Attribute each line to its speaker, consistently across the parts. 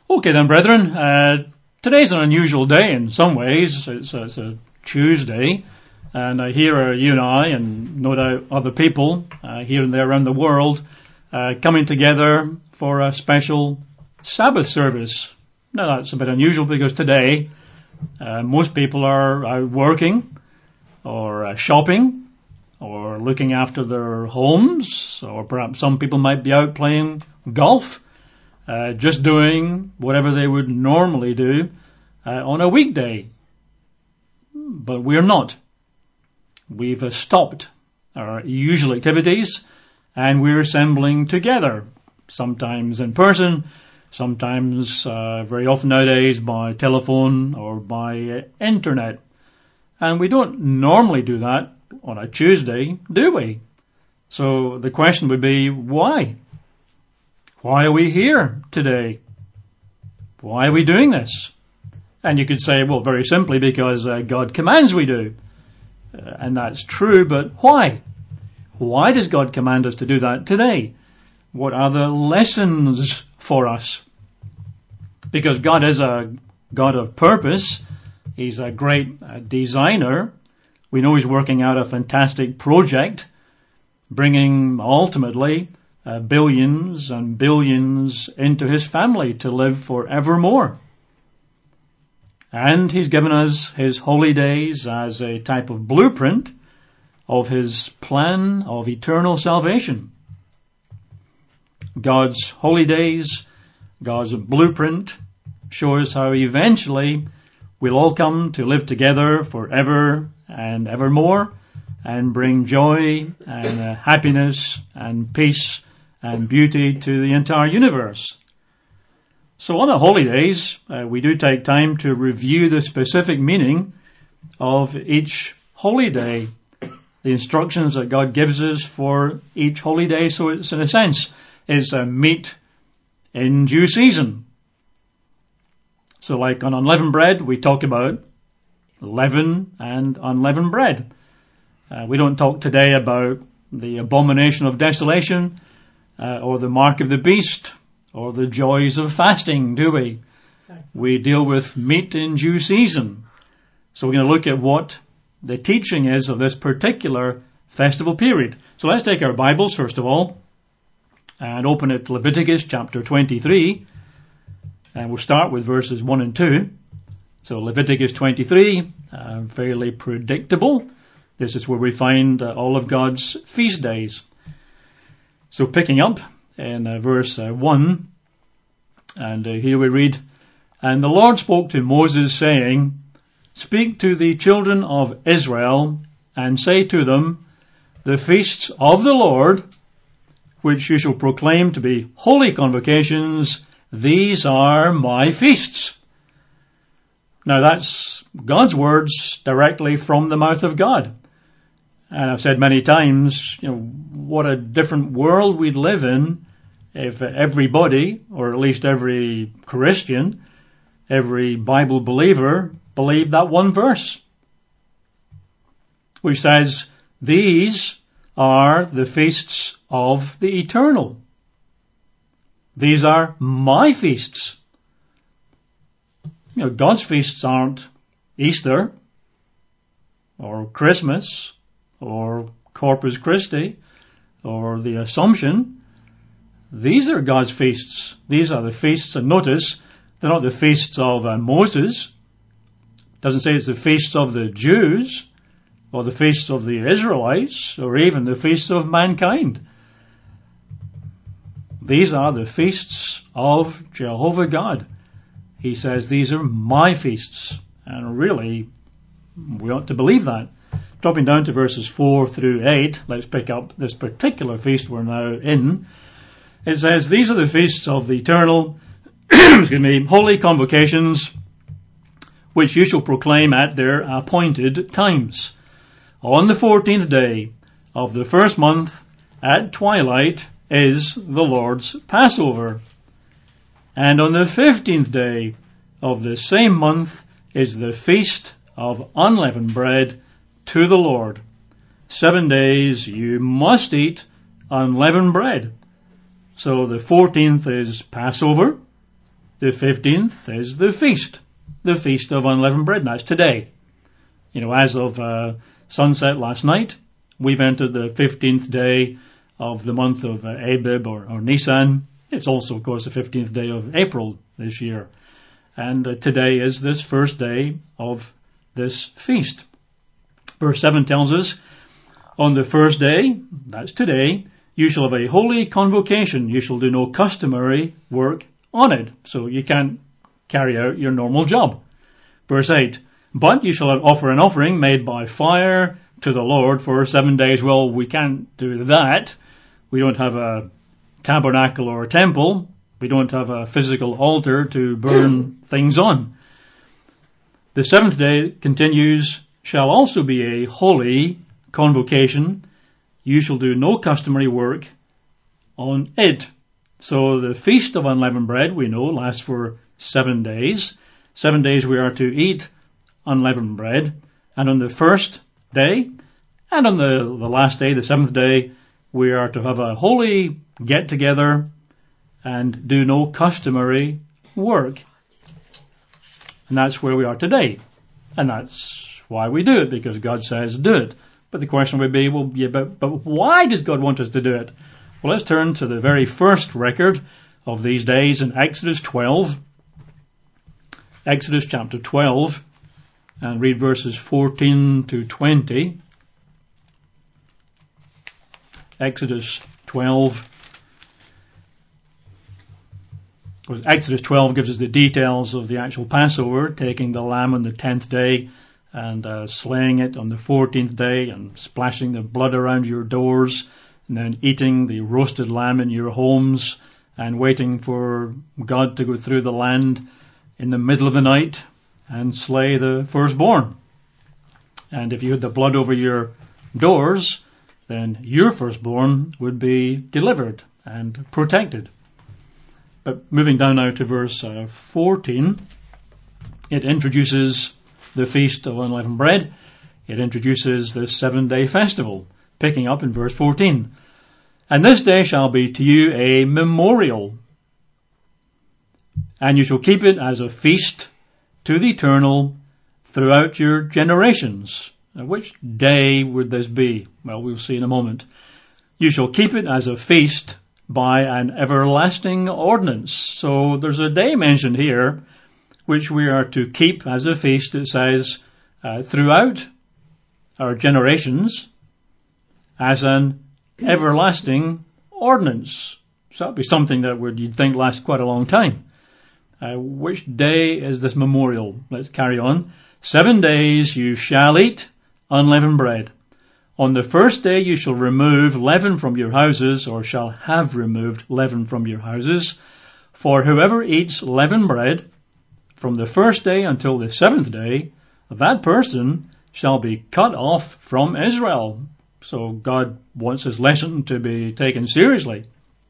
Speaker 1: Okay then, brethren, today's an unusual day in some ways. It's a Tuesday, and here are you and I, and no doubt other people here and there around the world, coming together for a special Sabbath service. Now that's a bit unusual because today most people are out working or shopping or looking after their homes, or perhaps some people might be out playing golf. Just doing whatever they would normally do on a weekday. But we're not. We've stopped our usual activities and we're assembling together, sometimes in person, sometimes very often nowadays by telephone or by internet. And we don't normally do that on a Tuesday, do we? So the question would be, why? Why are we here today? Why are we doing this? And you could say, well, very simply, because God commands we do. And that's true, but why? Why does God command us to do that today? What are the lessons for us? Because God is a God of purpose. He's a great designer. We know He's working out a fantastic project, bringing ultimately billions and billions into His family to live forevermore. And He's given us His holy days as a type of blueprint of His plan of eternal salvation. God's holy days, God's blueprint, shows how eventually we'll all come to live together forever and evermore and bring joy and happiness and peace and beauty to the entire universe. So on the holy days, we do take time to review the specific meaning of each holy day, the instructions that God gives us for each holy day. So it's, in a sense, it's a meat in due season. So like on unleavened bread, we talk about leaven and unleavened bread. We don't talk today about the abomination of desolation, or the mark of the beast, or the joys of fasting, do we? We deal with meat in due season. So we're going to look at what the teaching is of this particular festival period. So let's take our Bibles, first of all, and open it to Leviticus chapter 23. And we'll start with verses 1 and 2. So Leviticus 23, fairly predictable. This is where we find all of God's feast days. So picking up in verse 1, and here we read, "And the Lord spoke to Moses, saying, Speak to the children of Israel, and say to them, The feasts of the Lord, which you shall proclaim to be holy convocations, these are my feasts." Now that's God's words directly from the mouth of God. And I've said many times, what a different world we'd live in if everybody, or at least every Christian, every Bible believer, believed that one verse, which says, these are the feasts of the eternal. These are my feasts. God's feasts aren't Easter, or Christmas, or Corpus Christi, or the Assumption. These are God's feasts. These are the feasts, and notice, they're not the feasts of Moses. It doesn't say it's the feasts of the Jews, or the feasts of the Israelites, or even the feasts of mankind. These are the feasts of Jehovah God. He says, these are my feasts. And really, we ought to believe that. Dropping down to verses 4 through 8, let's pick up this particular feast we're now in. It says, these are the feasts of the eternal, holy convocations, which you shall proclaim at their appointed times. On the 14th day of the first month at twilight is the Lord's Passover. And on the 15th day of the same month is the feast of unleavened bread to the Lord. 7 days you must eat unleavened bread. So the 14th is Passover. The 15th is the Feast of Unleavened Bread, and that's today. As of sunset last night, we've entered the 15th day of the month of Abib or Nisan. It's also, of course, the 15th day of April this year. And today is this first day of this feast. Verse 7 tells us, on the first day, that's today, you shall have a holy convocation. You shall do no customary work on it. So you can't carry out your normal job. Verse 8, but you shall offer an offering made by fire to the Lord for 7 days. Well, we can't do that. We don't have a tabernacle or a temple. We don't have a physical altar to burn things on. The seventh day continues, shall also be a holy convocation. You shall do no customary work on it. So the Feast of Unleavened Bread, we know, lasts for 7 days. 7 days we are to eat unleavened bread. And on the first day, and on the last day, the seventh day, we are to have a holy get-together and do no customary work. And that's where we are today. And that's why we do it, because God says do it. But the question would be, well, yeah, but why does God want us to do it? Well, let's turn to the very first record of these days in Exodus 12. Exodus chapter 12, and read verses 14 to 20. Exodus 12. Exodus 12 gives us the details of the actual Passover, taking the lamb on the 10th day and slaying it on the 14th day and splashing the blood around your doors, and then eating the roasted lamb in your homes and waiting for God to go through the land in the middle of the night and slay the firstborn. And if you had the blood over your doors, then your firstborn would be delivered and protected. But moving down now to verse 14, it introduces the Feast of Unleavened Bread. It introduces the 7-day festival, picking up in verse 14. And this day shall be to you a memorial, and you shall keep it as a feast to the Eternal throughout your generations. Now, which day would this be? Well, we'll see in a moment. You shall keep it as a feast by an everlasting ordinance. So there's a day mentioned here which we are to keep as a feast. It says throughout our generations as an everlasting ordinance. So that'd be something that you'd think lasts quite a long time. Which day is this memorial? Let's carry on. 7 days you shall eat unleavened bread. On the first day you shall remove leaven from your houses, or shall have removed leaven from your houses. For whoever eats leavened bread from the first day until the 7th day, that person shall be cut off from Israel. So God wants his lesson to be taken seriously.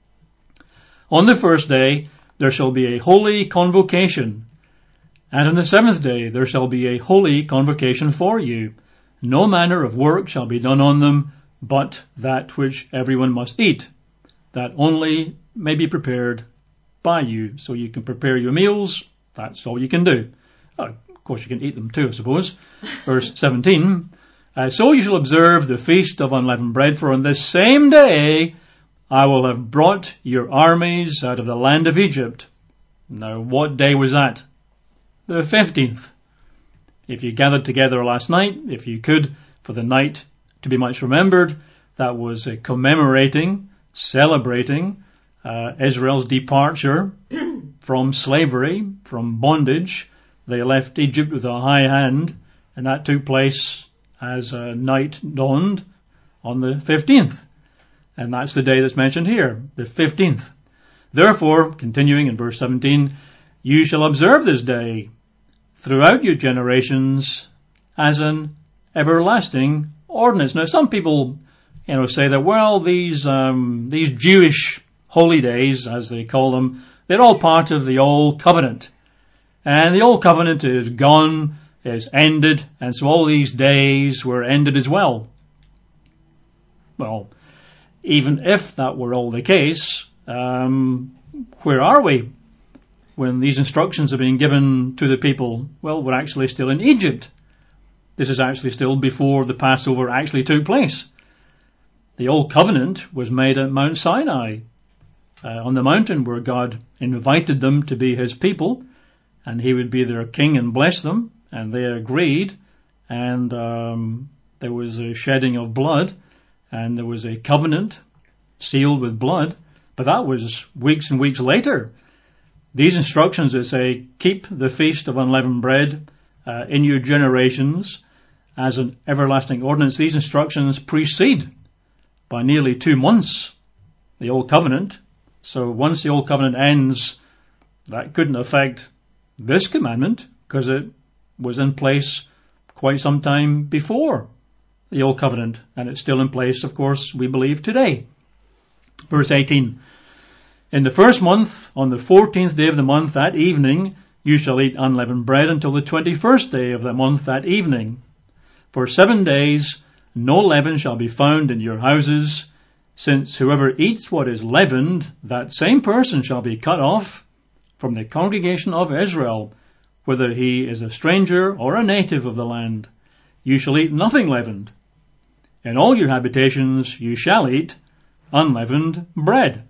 Speaker 1: On the first day there shall be a holy convocation, and on the 7th day there shall be a holy convocation for you. No manner of work shall be done on them, but that which everyone must eat, that only may be prepared by you. So you can prepare your meals, that's all you can do. Of course you can eat them too, I suppose. Verse 17, so you shall observe the Feast of Unleavened Bread, for on this same day I will have brought your armies out of the land of Egypt. Now, what day was that? The 15th. If you gathered together last night, if you could, for the night to be much remembered, that was commemorating, celebrating Israel's departure from slavery, from bondage. They left Egypt with a high hand, and that took place as night dawned on the 15th. And that's the day that's mentioned here, the 15th. Therefore, continuing in verse 17, you shall observe this day throughout your generations as an everlasting ordinance. Now, some people, say that, well, these Jewish holy days, as they call them, they're all part of the Old Covenant. And the Old Covenant is gone, is ended, and so all these days were ended as well. Well, even if that were all the case, where are we? when these instructions are being given to the people, well, we're actually still in Egypt. This is actually still before the Passover actually took place. The Old Covenant was made at Mount Sinai, on the mountain where God invited them to be his people, and he would be their king and bless them, and they agreed, and there was a shedding of blood, and there was a covenant sealed with blood, but that was weeks and weeks later. These instructions that say, keep the feast of unleavened bread in your generations as an everlasting ordinance, these instructions precede by nearly 2 months the Old Covenant. So once the Old Covenant ends, that couldn't affect this commandment because it was in place quite some time before the Old Covenant, and it's still in place, of course, we believe today. Verse 18. In the first month, on the 14th day of the month, that evening, you shall eat unleavened bread until the 21st day of the month that evening. For 7 days, no leaven shall be found in your houses, since whoever eats what is leavened, that same person shall be cut off from the congregation of Israel, whether he is a stranger or a native of the land. You shall eat nothing leavened. In all your habitations you shall eat unleavened bread.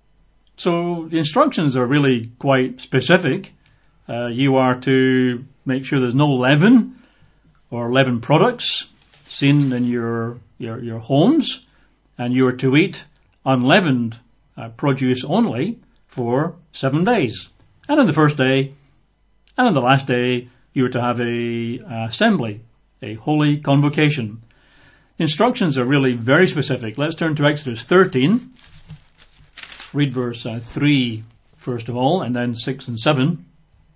Speaker 1: So the instructions are really quite specific. You are to make sure there's no leaven or leavened products seen in your homes, and you are to eat unleavened produce only for 7 days. And on the first day and on the last day, you are to have a assembly, a holy convocation. Instructions are really very specific. Let's turn to Exodus 13. Read verse 3 first of all, and then 6 and 7.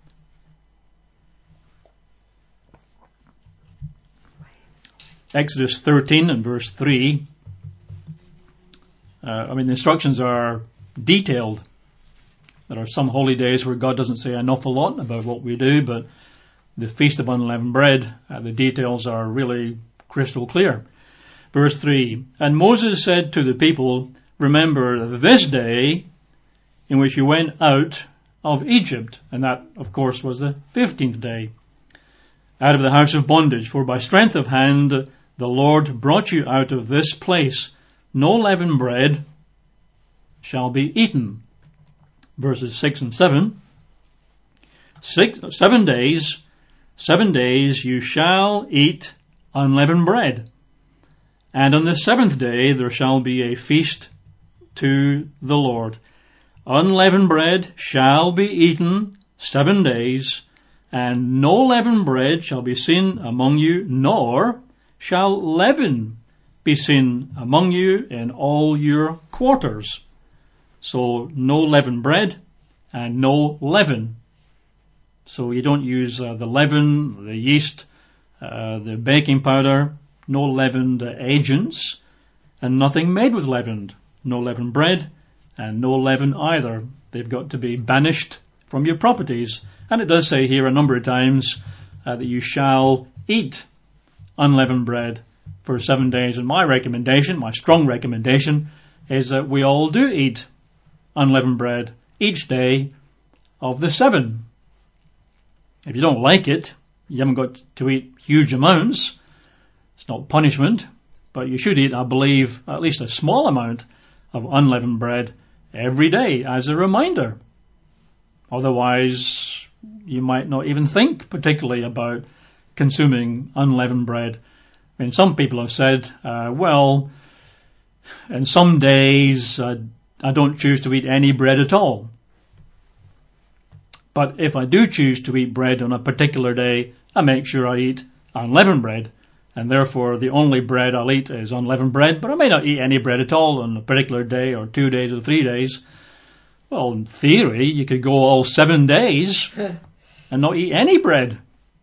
Speaker 1: Exodus 13 and verse 3. The instructions are detailed. There are some holy days where God doesn't say an awful lot about what we do, but the Feast of Unleavened Bread, the details are really crystal clear. Verse 3, and Moses said to the people, remember this day in which you went out of Egypt. And that, of course, was the 15th day. Out of the house of bondage. For by strength of hand the Lord brought you out of this place. No leavened bread shall be eaten. Verses 6 and 7. 7 days you shall eat unleavened bread. And on the 7th day there shall be a feast to the Lord. Unleavened bread shall be eaten 7 days, and no leavened bread shall be seen among you, nor shall leaven be seen among you in all your quarters. So no leavened bread and no leaven. So you don't use the leaven, the yeast, the baking powder, no leavened agents, and nothing made with leavened. No leavened bread and no leaven either. They've got to be banished from your properties. And it does say here a number of times that you shall eat unleavened bread for 7 days. And my recommendation, my strong recommendation, is that we all do eat unleavened bread each day of the 7. If you don't like it, you haven't got to eat huge amounts. It's not punishment, but you should eat, I believe, at least a small amount of unleavened bread every day as a reminder. Otherwise, you might not even think particularly about consuming unleavened bread. I mean, some people have said, well, in some days I don't choose to eat any bread at all. But if I do choose to eat bread on a particular day, I make sure I eat unleavened bread. And therefore, the only bread I'll eat is unleavened bread, but I may not eat any bread at all on a particular day or 2 days or 3 days. Well, in theory, you could go all 7 days and not eat any bread.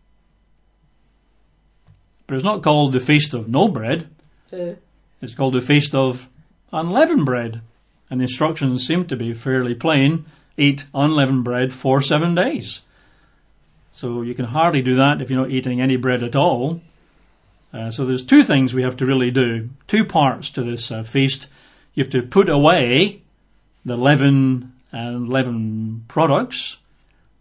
Speaker 1: But it's not called the Feast of No Bread. It's called the Feast of Unleavened Bread. And the instructions seem to be fairly plain. Eat unleavened bread for 7 days. So you can hardly do that if you're not eating any bread at all. So there's 2 things we have to really do. 2 parts to this feast. You have to put away the leaven and leaven products.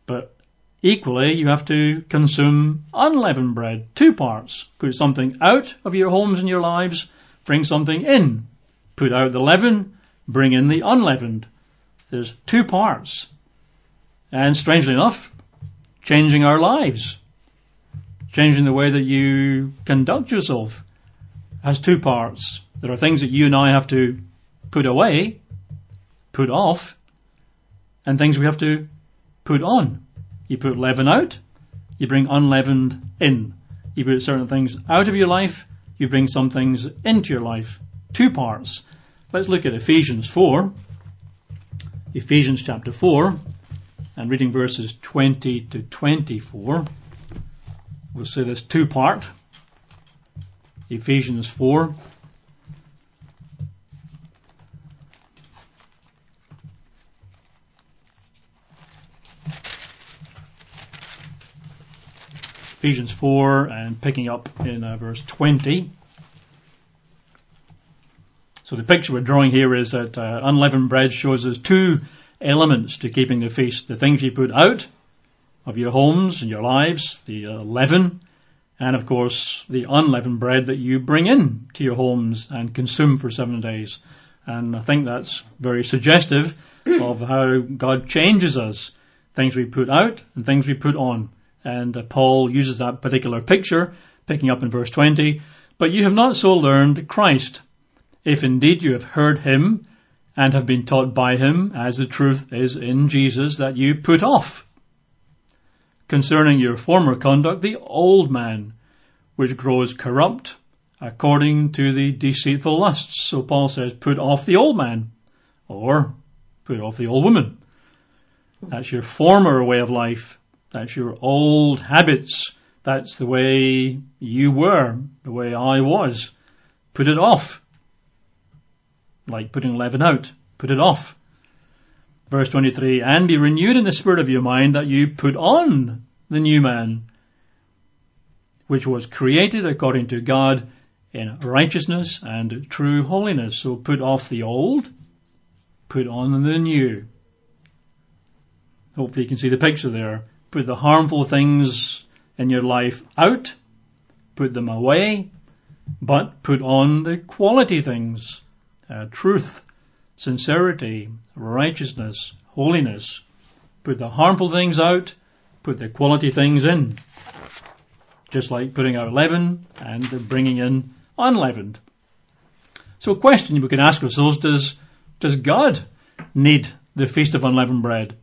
Speaker 1: But equally, you have to consume unleavened bread, 2 parts. Put something out of your homes and your lives, bring something in. Put out the leaven, bring in the unleavened. There's 2 parts. And strangely enough, changing our lives, changing the way that you conduct yourself, has 2 parts. There are things that you and I have to put away, put off, and things we have to put on. You put leaven out, you bring unleavened in. You put certain things out of your life, you bring some things into your life. 2 parts. Let's look at Ephesians 4. Ephesians chapter 4, and reading verses 20 to 24. We'll see this 2-part. Ephesians 4. Ephesians 4 and picking up in verse 20. So the picture we're drawing here is that unleavened bread shows us 2 elements to keeping the feast. The things you put out of your homes and your lives, the leaven, and of course the unleavened bread that you bring in to your homes and consume for 7 days. And I think that's very suggestive of how God changes us. Things we put out and things we put on. And Paul uses that particular picture, picking up in verse 20. But you have not so learned Christ, if indeed you have heard him and have been taught by him, as the truth is in Jesus, that you put off concerning your former conduct the old man, which grows corrupt according to the deceitful lusts. So Paul says, put off the old man, or put off the old woman. That's your former way of life. That's your old habits. That's the way you were, the way I was. Put it off. Like putting leaven out. Put it off. Verse 23, and be renewed in the spirit of your mind, that you put on the new man, which was created according to God in righteousness and true holiness. So put off the old, put on the new. Hopefully you can see the picture there. Put the harmful things in your life out, put them away, but put on the quality things, truth, sincerity, righteousness, holiness. Put the harmful things out, put the quality things in. Just like putting out leaven and bringing in unleavened. So a question we can ask ourselves, does God need the Feast of Unleavened Bread?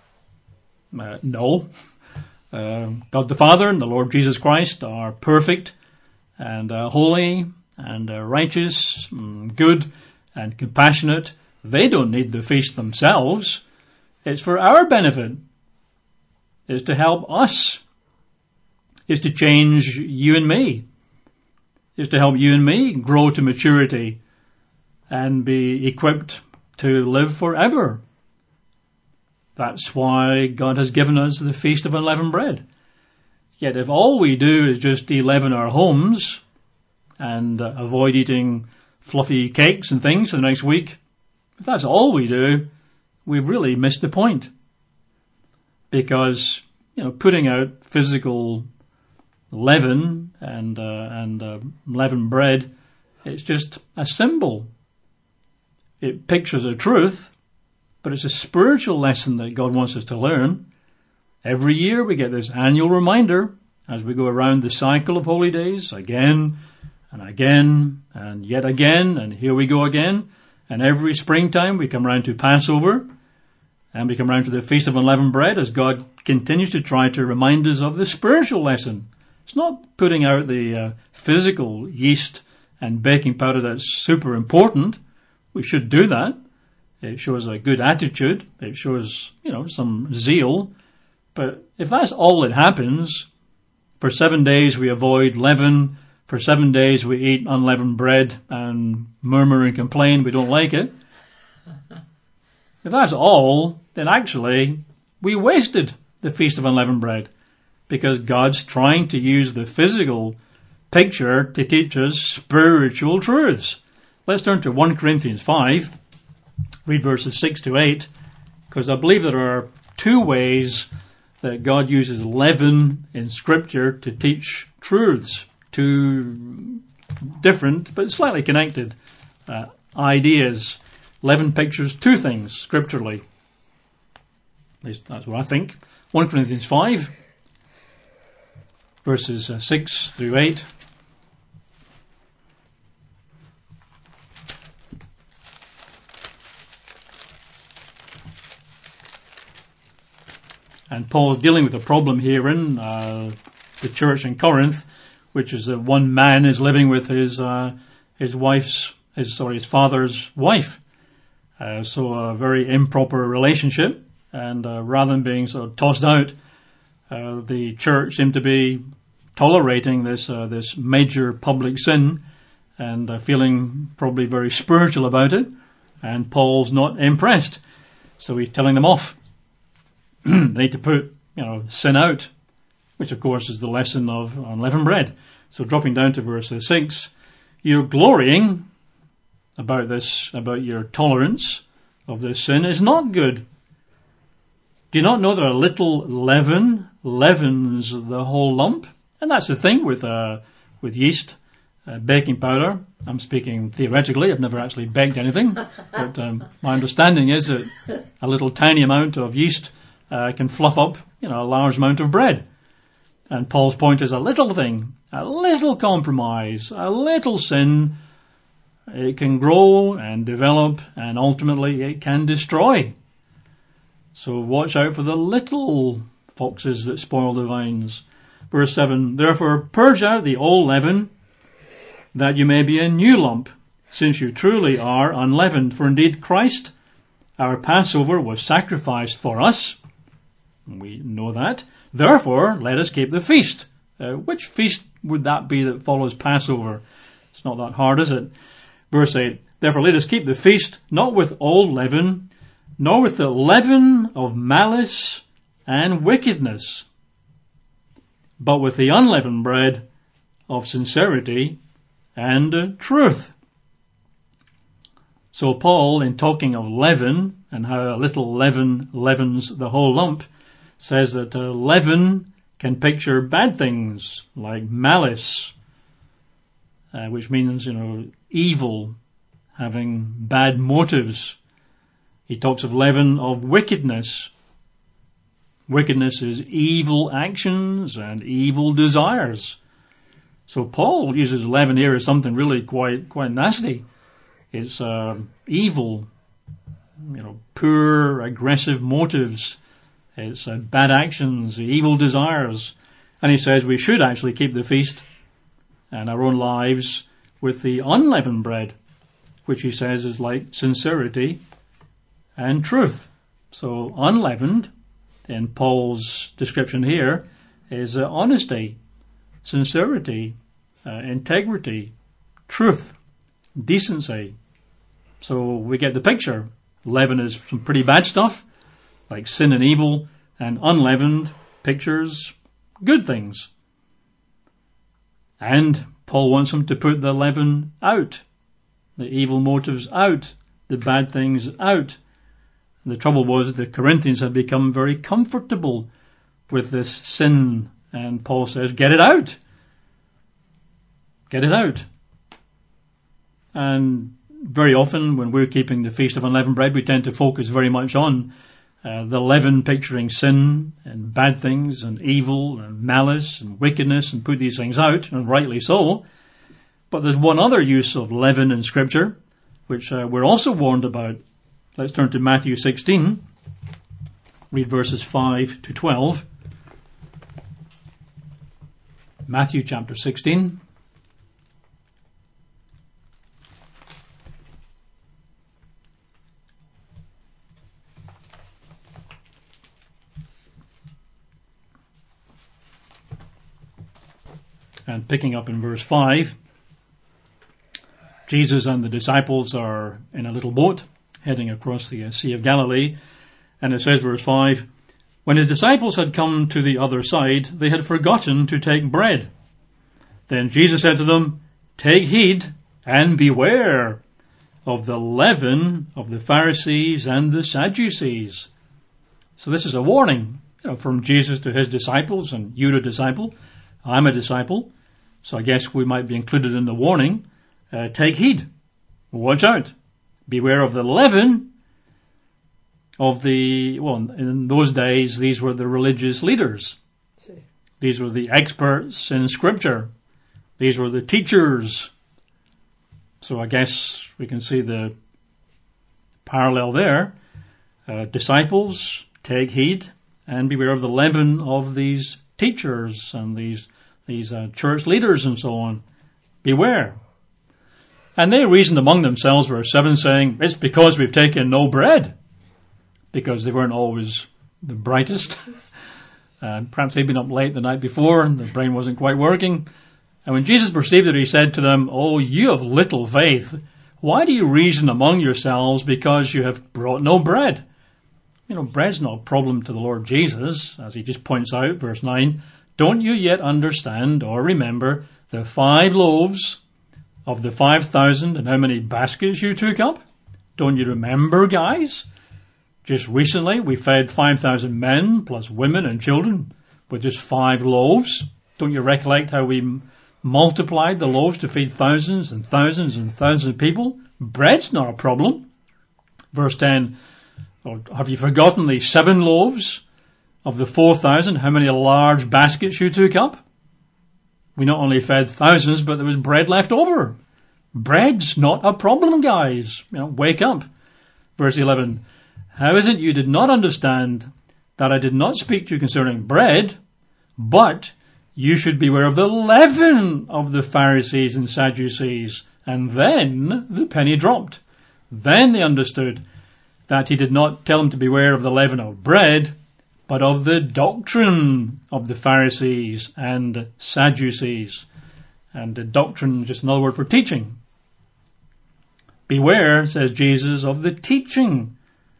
Speaker 1: No. God the Father and the Lord Jesus Christ are perfect and holy and righteous, good and compassionate. They don't need the feast themselves. It's for our benefit. It's to help us. It's to change you and me. It's to help you and me grow to maturity and be equipped to live forever. That's why God has given us the Feast of Unleavened Bread. Yet if all we do is just de-leaven our homes and avoid eating fluffy cakes and things for the next week, if that's all we do, we've really missed the point. Because, putting out physical leaven and leavened bread, it's just a symbol. It pictures a truth, but it's a spiritual lesson that God wants us to learn. Every year we get this annual reminder as we go around the cycle of holy days again and again and yet again, and here we go again. And every springtime we come round to Passover and we come round to the Feast of Unleavened Bread as God continues to try to remind us of the spiritual lesson. It's not putting out the physical yeast and baking powder that's super important. We should do that. It shows a good attitude. It shows, some zeal. But if that's all that happens, for 7 days we avoid leaven, for 7 days we eat unleavened bread and murmur and complain we don't like it. If that's all, then actually we wasted the Feast of Unleavened Bread, because God's trying to use the physical picture to teach us spiritual truths. Let's turn to 1 Corinthians 5. Read verses 6 to 8, because I believe there are 2 ways that God uses leaven in Scripture to teach truths, two different but slightly connected ideas. Leaven pictures two things scripturally. At least that's what I think. 1 Corinthians 5, verses 6 through 8. And Paul's dealing with a problem here in the church in Corinth, which is that one man is living with his father's wife. So a very improper relationship. And rather than being sort of tossed out, the church seemed to be tolerating this major public sin and feeling probably very spiritual about it. And Paul's not impressed. So he's telling them off. They need to put, sin out, which of course is the lesson of unleavened bread. So dropping down to verse 6, you're glorying about this, about your tolerance of this sin is not good. Do you not know that a little leaven leavens the whole lump? And that's the thing with yeast, baking powder. I'm speaking theoretically. I've never actually baked anything, but my understanding is that a little tiny amount of yeast can fluff up, a large amount of bread. And Paul's point is a little thing, a little compromise, a little sin. It can grow and develop, and ultimately it can destroy. So watch out for the little foxes that spoil the vines. Verse 7, therefore purge out the old leaven, that you may be a new lump, since you truly are unleavened. For indeed Christ, our Passover, was sacrificed for us. We know that. Therefore, let us keep the feast. Which feast would that be that follows Passover? It's not that hard, is it? Verse 8, therefore let us keep the feast, not with old leaven, nor with the leaven of malice and wickedness, but with the unleavened bread of sincerity and truth. So Paul, in talking of leaven and how a little leaven leavens the whole lump, says that leaven can picture bad things like malice, which means, evil, having bad motives. He talks of leaven of wickedness. Wickedness is evil actions and evil desires. So Paul uses leaven here as something really quite nasty. It's evil, poor, aggressive motives. It's bad actions, evil desires. And he says we should actually keep the feast and our own lives with the unleavened bread, which he says is like sincerity and truth. So unleavened, in Paul's description here, is honesty, sincerity, integrity, truth, decency. So we get the picture. Leaven is some pretty bad stuff, like sin and evil, and unleavened pictures good things. And Paul wants them to put the leaven out, the evil motives out, the bad things out. And the trouble was the Corinthians had become very comfortable with this sin, and Paul says, get it out. Get it out. And very often when we're keeping the Feast of Unleavened Bread, we tend to focus very much on the leaven picturing sin and bad things and evil and malice and wickedness, and put these things out, and rightly so. But there's one other use of leaven in Scripture, which we're also warned about. Let's turn to Matthew 16, read verses 5 to 12. Matthew chapter 16. And picking up in verse 5, Jesus and the disciples are in a little boat heading across the Sea of Galilee. And it says, verse 5, when his disciples had come to the other side, they had forgotten to take bread. Then Jesus said to them, take heed and beware of the leaven of the Pharisees and the Sadducees. So this is a warning. from Jesus to his disciples, and you're a disciple, I'm a disciple, so I guess we might be included in the warning. Take heed, watch out, beware of the leaven of in those days, these were the religious leaders. These were the experts in Scripture. These were the teachers. So I guess we can see the parallel there. Disciples, take heed and beware of the leaven of these teachers and these church leaders and so on. Beware. And they reasoned among themselves, verse 7, saying, it's because we've taken no bread. Because they weren't always the brightest. Perhaps they'd been up late the night before and the brain wasn't quite working. And when Jesus perceived it, he said to them, oh, you have little faith. Why do you reason among yourselves because you have brought no bread? Bread's not a problem to the Lord Jesus, as he just points out, verse 9. Don't you yet understand or remember the 5 loaves of the 5,000 and how many baskets you took up? Don't you remember, guys? Just recently, we fed 5,000 men, plus women and children, with just 5 loaves. Don't you recollect how we multiplied the loaves to feed thousands and thousands and thousands of people? Bread's not a problem. Verse 10, have you forgotten the 7 loaves of the 4,000, how many large baskets you took up? We not only fed thousands, but there was bread left over. Bread's not a problem, guys. Wake up. Verse 11, how is it you did not understand that I did not speak to you concerning bread, but you should beware of the leaven of the Pharisees and Sadducees? And then the penny dropped. Then they understood that he did not tell them to beware of the leaven of bread, but of the doctrine of the Pharisees and Sadducees. And the doctrine, just another word for teaching. Beware, says Jesus, of the teaching,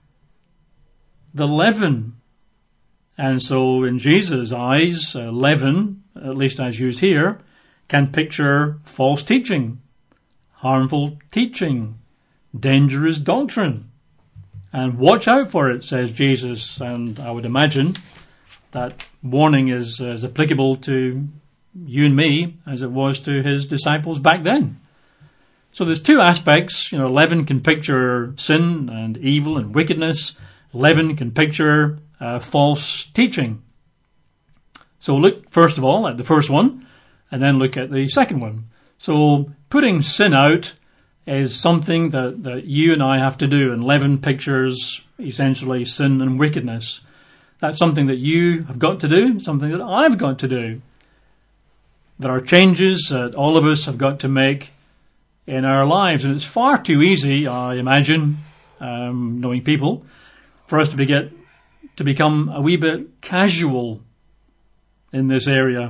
Speaker 1: the leaven. And so in Jesus' eyes, leaven, at least as used here, can picture false teaching, harmful teaching, dangerous doctrine. And watch out for it, says Jesus. And I would imagine that warning is as applicable to you and me as it was to his disciples back then. So there's 2 aspects. Leaven can picture sin and evil and wickedness. Leaven can picture false teaching. So look first of all at the first one and then look at the second one. So putting sin out is something that you and I have to do, and leaven pictures essentially sin and wickedness. That's something that you have got to do, something that I've got to do. There are changes that all of us have got to make in our lives, and it's far too easy, I imagine, knowing people, for us to become a wee bit casual in this area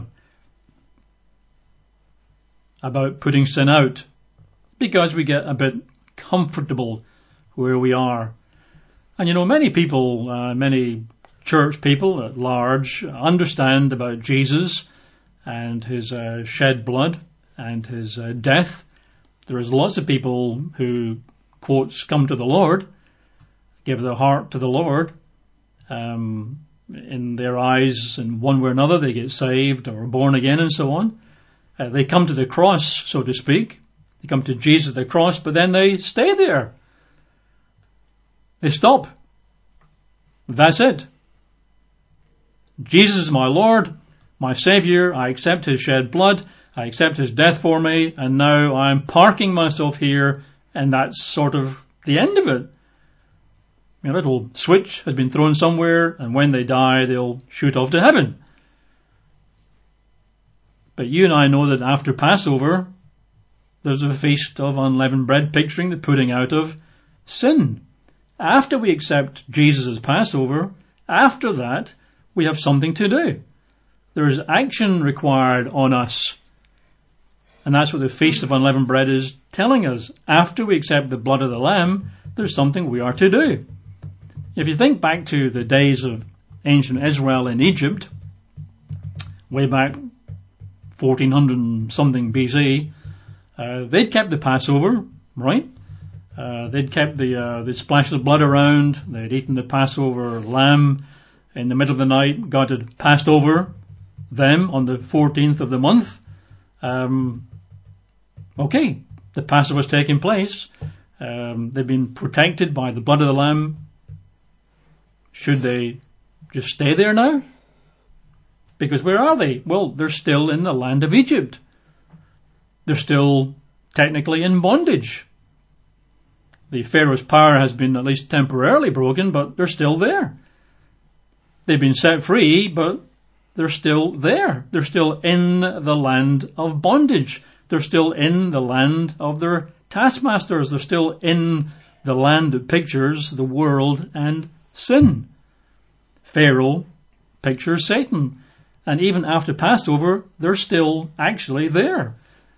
Speaker 1: about putting sin out, because we get a bit comfortable where we are. And many people, many church people at large understand about Jesus and his shed blood and his death. There is lots of people who, quotes, come to the Lord, give their heart to the Lord. In their eyes, in one way or another, they get saved or born again and so on. They come to the cross, so to speak. They come to Jesus at the cross, but then they stay there. They stop. That's it. Jesus is my Lord, my Savior. I accept his shed blood. I accept his death for me. And now I'm parking myself here, and that's sort of the end of it. A little switch has been thrown somewhere, and when they die, they'll shoot off to heaven. But you and I know that after Passover, there's a feast of unleavened bread picturing the putting out of sin. After we accept Jesus as Passover, after that, we have something to do. There is action required on us. And that's what the Feast of Unleavened Bread is telling us. After we accept the blood of the Lamb, there's something we are to do. If you think back to the days of ancient Israel in Egypt, way back 1400 and something BC, they'd kept the Passover, right? They'd kept they'd splashed the blood around. They'd eaten the Passover lamb in the middle of the night, God had passed over them on the 14th of the month. Okay, the Passover was taking place. They've been protected by the blood of the Lamb. Should they just stay there now? Because where are they? Well, they're still in the land of Egypt. They're still technically in bondage. The Pharaoh's power has been at least temporarily broken, but they're still there. They've been set free, but they're still there. They're still in the land of bondage. They're still in the land of their taskmasters. They're still in the land that pictures the world and sin. Pharaoh pictures Satan. And even after Passover, they're still actually there.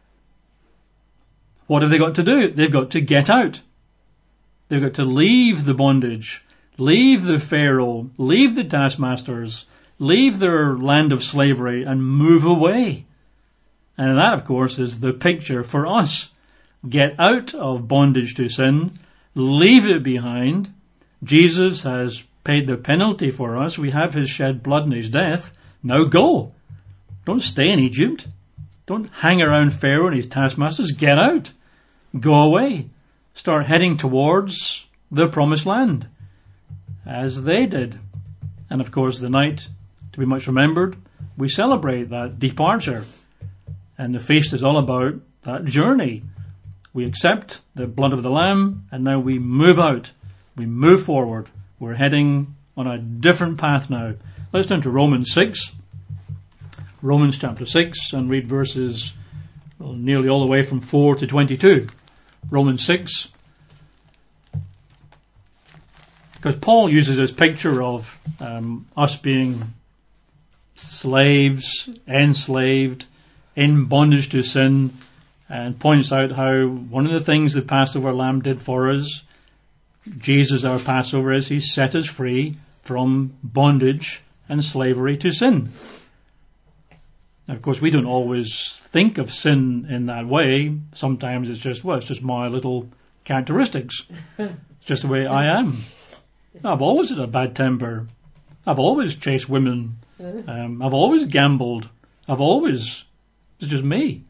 Speaker 1: What have they got to do? They've got to get out. They've got to leave the bondage, leave the Pharaoh, leave the taskmasters, leave their land of slavery and move away. And that, of course, is the picture for us. Get out of bondage to sin, leave it behind. Jesus has paid the penalty for us. We have his shed blood and his death. Now go. Don't stay in Egypt. Don't hang around Pharaoh and his taskmasters. Get out. Go away. Start heading towards the promised land, as they did. And of course, the night to be much remembered, we celebrate that departure. And the feast is all about that journey. We accept the blood of the Lamb, and now we move out. We move forward. We're heading on a different path now. Let's turn to Romans 6. Romans chapter 6, and read verses nearly all the way from 4 to 22. Romans 6. Because Paul uses this picture of us being slaves, enslaved, in bondage to sin, and points out how one of the things the Passover lamb did for us, Jesus our Passover, is he set us free from bondage and slavery to sin. Now, of course, we don't always think of sin in that way. Sometimes it's just my little characteristics. It's just the way I am. I've always had a bad temper. I've always chased women. I've always gambled. It's just me.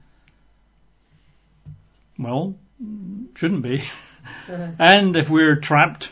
Speaker 1: Well, shouldn't be. And if we're trapped,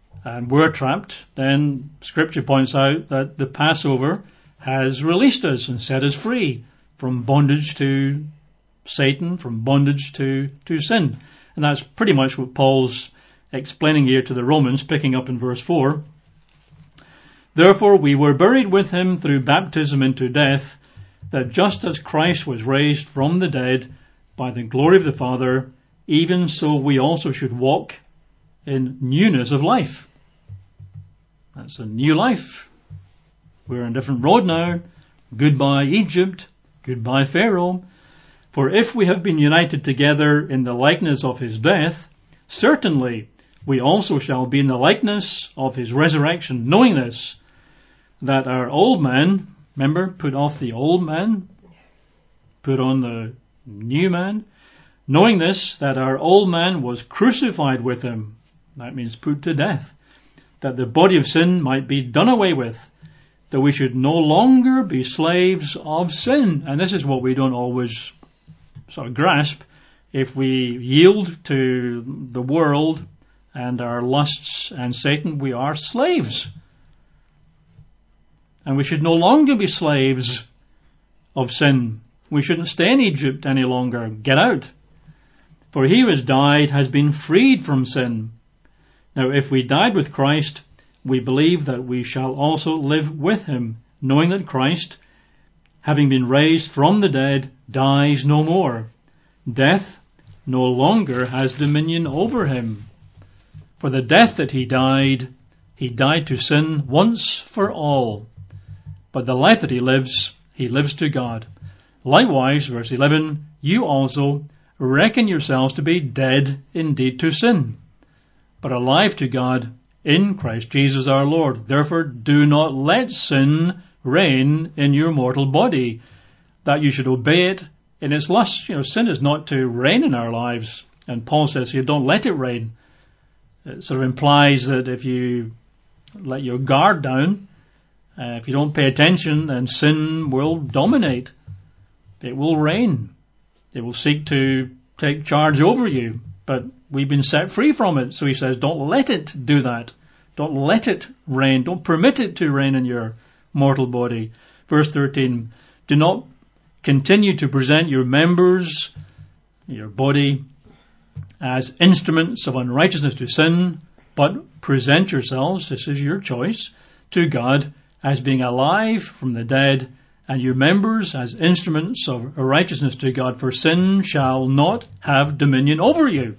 Speaker 1: then Scripture points out that the Passover has released us and set us free from bondage to Satan, from bondage to sin. And that's pretty much what Paul's explaining here to the Romans, picking up in verse 4. Therefore we were buried with him through baptism into death, that just as Christ was raised from the dead by the glory of the Father, even so we also should walk in newness of life. That's a new life. We're on a different road now. Goodbye Egypt. Goodbye Pharaoh. For if we have been united together in the likeness of his death, certainly we also shall be in the likeness of his resurrection, knowing this, that our old man, remember, put off the old man, put on the new man, knowing this, that our old man was crucified with him, that means put to death, that the body of sin might be done away with, that we should no longer be slaves of sin. And this is what we don't always sort of grasp. If we yield to the world and our lusts and Satan, we are slaves. And we should no longer be slaves of sin. We shouldn't stay in Egypt any longer. Get out. For he who has died has been freed from sin. Now if we died with Christ, we believe that we shall also live with him, knowing that Christ, having been raised from the dead, dies no more. Death no longer has dominion over him. For the death that he died to sin once for all. But the life that he lives to God. Likewise, verse 11, you also reckon yourselves to be dead indeed to sin, but alive to God in Christ Jesus our Lord. Therefore do not let sin reign in your mortal body, that you should obey it in its lusts. Sin is not to reign in our lives. And Paul says here, don't let it reign. It sort of implies that if you let your guard down If you don't pay attention, then sin will dominate. It will reign. It will seek to take charge over you. But we've been set free from it. So he says, don't let it do that. Don't let it reign. Don't permit it to reign in your mortal body. Verse 13, do not continue to present your members, your body, as instruments of unrighteousness to sin, but present yourselves, this is your choice, to God as being alive from the dead, and your members as instruments of righteousness to God, for sin shall not have dominion over you.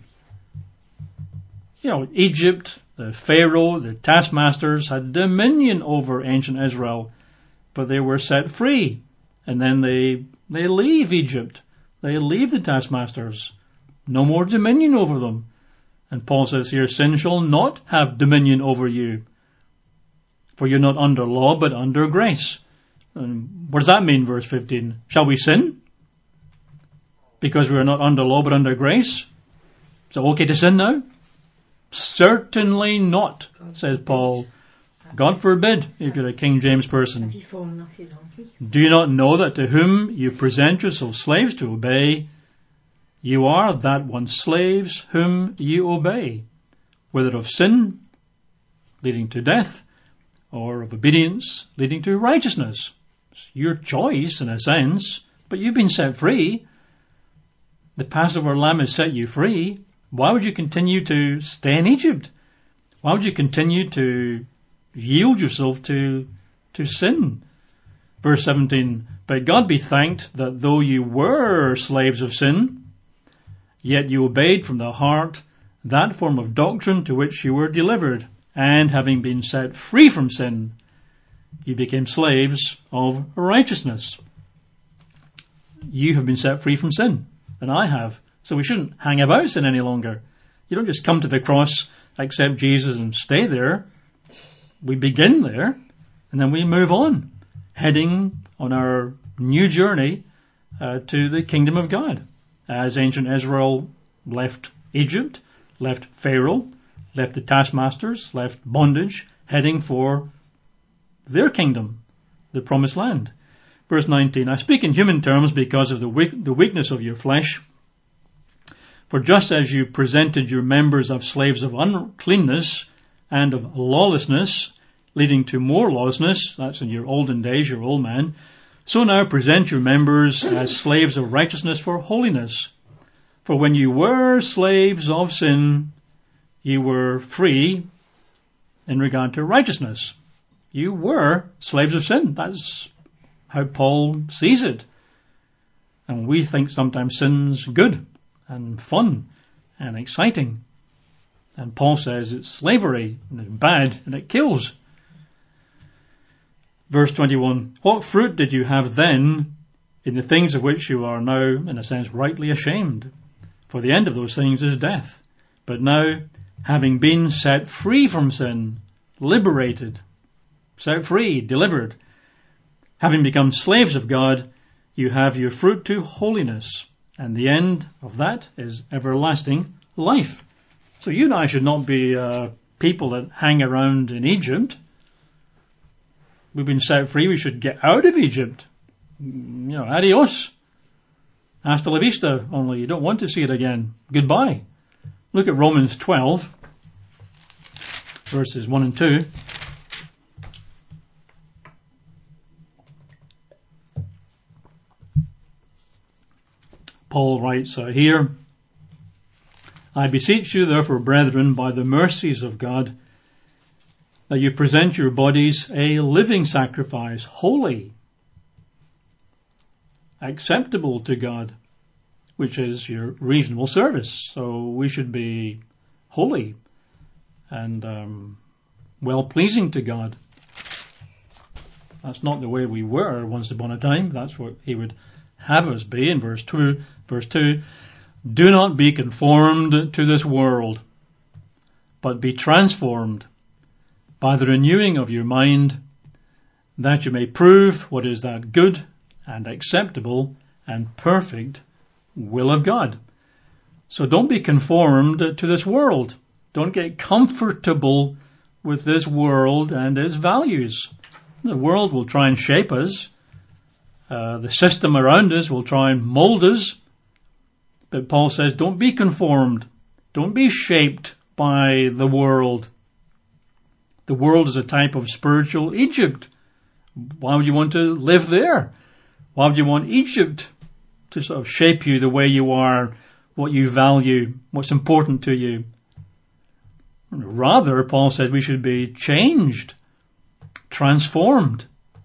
Speaker 1: You know, Egypt, the Pharaoh, the taskmasters had dominion over ancient Israel, but they were set free. And then they leave Egypt. They leave the taskmasters. No more dominion over them. And Paul says here, sin shall not have dominion over you. For you're not under law, but under grace. And what does that mean, verse 15? Shall we sin? Because we are not under law, but under grace? Is it okay to sin now? Certainly not, says Paul. God forbid, if you're a King James person. Do you not know that to whom you present yourselves slaves to obey, you are that one slaves whom you obey, whether of sin, leading to death, or of obedience, leading to righteousness? It's your choice, in a sense, but you've been set free. The Passover lamb has set you free. Why would you continue to stay in Egypt? Why would you continue to yield yourself to sin? Verse 17, but God be thanked that though you were slaves of sin, yet you obeyed from the heart that form of doctrine to which you were delivered, and having been set free from sin, you became slaves of righteousness. You have been set free from sin, and I have. So we shouldn't hang about sin any longer. You don't just come to the cross, accept Jesus and stay there. We begin there, and then we move on, heading on our new journey to the kingdom of God. As ancient Israel left Egypt, left Pharaoh, left the taskmasters, left bondage, heading for their kingdom, the promised land. Verse 19, I speak in human terms because of the weakness of your flesh. For just as you presented your members of slaves of uncleanness and of lawlessness, leading to more lawlessness, that's in your olden days, your old man, so now present your members as slaves of righteousness for holiness. For when you were slaves of sin, you were free in regard to righteousness. You were slaves of sin. That's how Paul sees it. And we think sometimes sin's good and fun and exciting. And Paul says it's slavery and it's bad and it kills. Verse 21, what fruit did you have then in the things of which you are now, in a sense, rightly ashamed? For the end of those things is death. But now, having been set free from sin, liberated, set free, delivered, having become slaves of God, you have your fruit to holiness, and the end of that is everlasting life. So you and I should not be people that hang around in Egypt. We've been set free, we should get out of Egypt. Adios. Hasta la vista, only you don't want to see it again. Goodbye. Look at Romans 12, verses 1 and 2. Paul writes here, I beseech you, therefore, brethren, by the mercies of God, that you present your bodies a living sacrifice, holy, acceptable to God, which is your reasonable service. So we should be holy and well-pleasing to God. That's not the way we were once upon a time. That's what he would have us be in verse 2. Do not be conformed to this world, but be transformed by the renewing of your mind, that you may prove what is that good and acceptable and perfect will of God. So don't be conformed to this world. Don't get comfortable with this world and its values. The world will try and shape us. The system around us will try and mold us. But Paul says, don't be conformed. Don't be shaped by the world. The world is a type of spiritual Egypt. Why would you want to live there? Why would you want Egypt to sort of shape you the way you are, what you value, what's important to you? Rather, Paul says we should be changed, transformed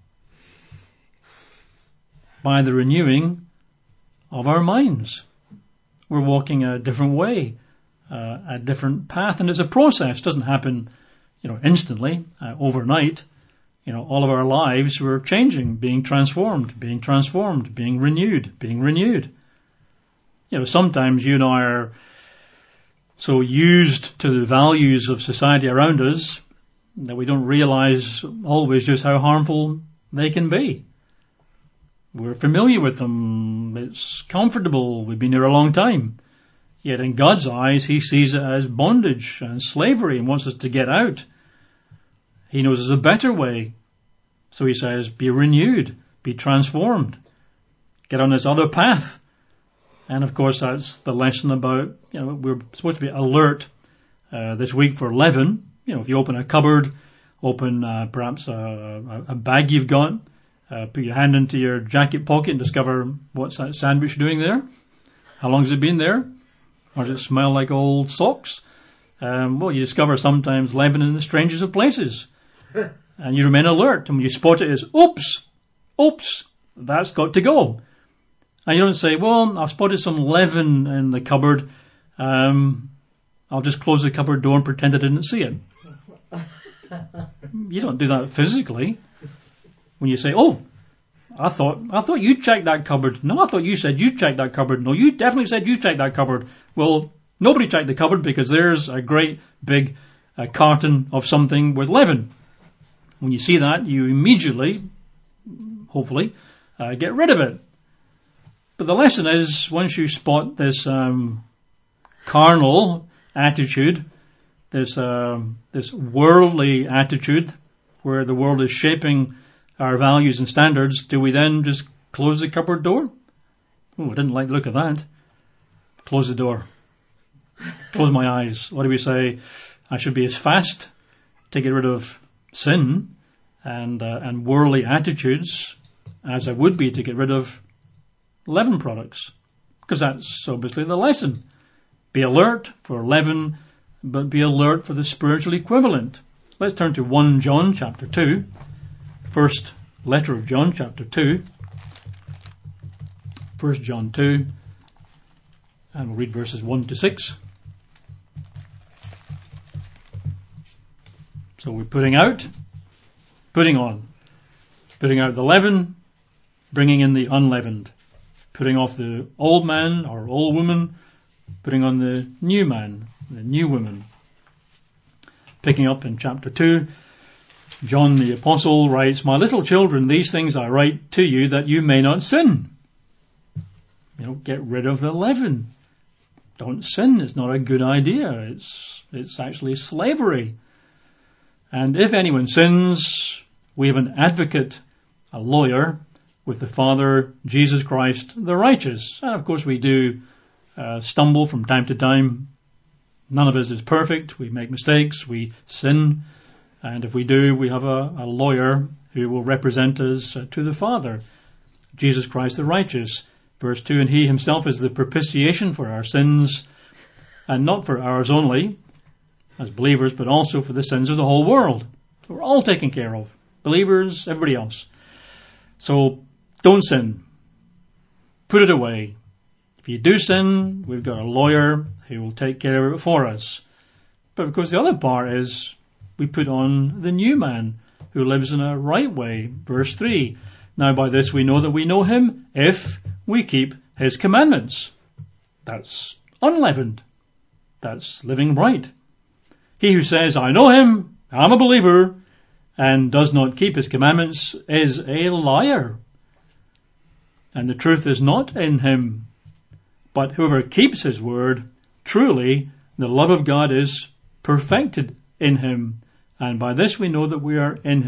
Speaker 1: by the renewing of our minds. We're walking a different way, a different path, and it's a process. It doesn't happen, instantly, overnight. All of our lives we're changing, being transformed, being renewed. Sometimes you and I are so used to the values of society around us that we don't realize always just how harmful they can be. We're familiar with them. It's comfortable. We've been there a long time. Yet in God's eyes, he sees it as bondage and slavery and wants us to get out. He knows there's a better way. So he says, be renewed, be transformed, get on this other path. And of course, that's the lesson about, we're supposed to be alert this week for leaven. If you open a cupboard, open perhaps a bag you've got, put your hand into your jacket pocket and discover what's that sandwich doing there? How long has it been there? Or does it smell like old socks? You discover sometimes leaven in the strangest of places. And you remain alert. And when you spot it as, oops, that's got to go. And you don't say, I've spotted some leaven in the cupboard. I'll just close the cupboard door and pretend I didn't see it. You don't do that physically. When you say, I thought you checked that cupboard. No, I thought you said you checked that cupboard. No, you definitely said you checked that cupboard. Well, nobody checked the cupboard because there's a great big carton of something with leaven. When you see that, you immediately, hopefully, get rid of it. But the lesson is, once you spot this carnal attitude, this worldly attitude, where the world is shaping our values and standards, do we then just close the cupboard door? I didn't like the look of that. Close the door. Close my eyes. What do we say? I should be as fast to get rid of sin and worldly attitudes as I would be to get rid of leaven products, because that's obviously the lesson. Be alert for leaven, but be alert for the spiritual equivalent. Let's turn to 1 John chapter 2, first letter of John chapter 2, 1 John 2, and we'll read verses 1 to 6. So we're putting on, putting out the leaven, bringing in the unleavened, putting off the old man or old woman, putting on the new man, the new woman. Picking up in chapter 2, John the Apostle writes, My little children, these things I write to you that you may not sin. Get rid of the leaven. Don't sin. It's not a good idea. It's actually slavery. And if anyone sins, we have an advocate, a lawyer, with the Father, Jesus Christ, the righteous. And of course we do stumble from time to time. None of us is perfect. We make mistakes. We sin. And if we do, we have a lawyer who will represent us to the Father, Jesus Christ the righteous. Verse 2, and he himself is the propitiation for our sins, and not for ours only, as believers, but also for the sins of the whole world. So we're all taken care of. Believers, everybody else. So don't sin. Put it away. If you do sin, we've got a lawyer who will take care of it for us. But of course the other part is we put on the new man who lives in a right way. Verse 3, now by this we know that we know him if we keep his commandments. That's unleavened. That's living right. He who says, I know him, I'm a believer, and does not keep his commandments is a liar. And the truth is not in him. But whoever keeps his word, truly the love of God is perfected in him. And by this we know that we are in him.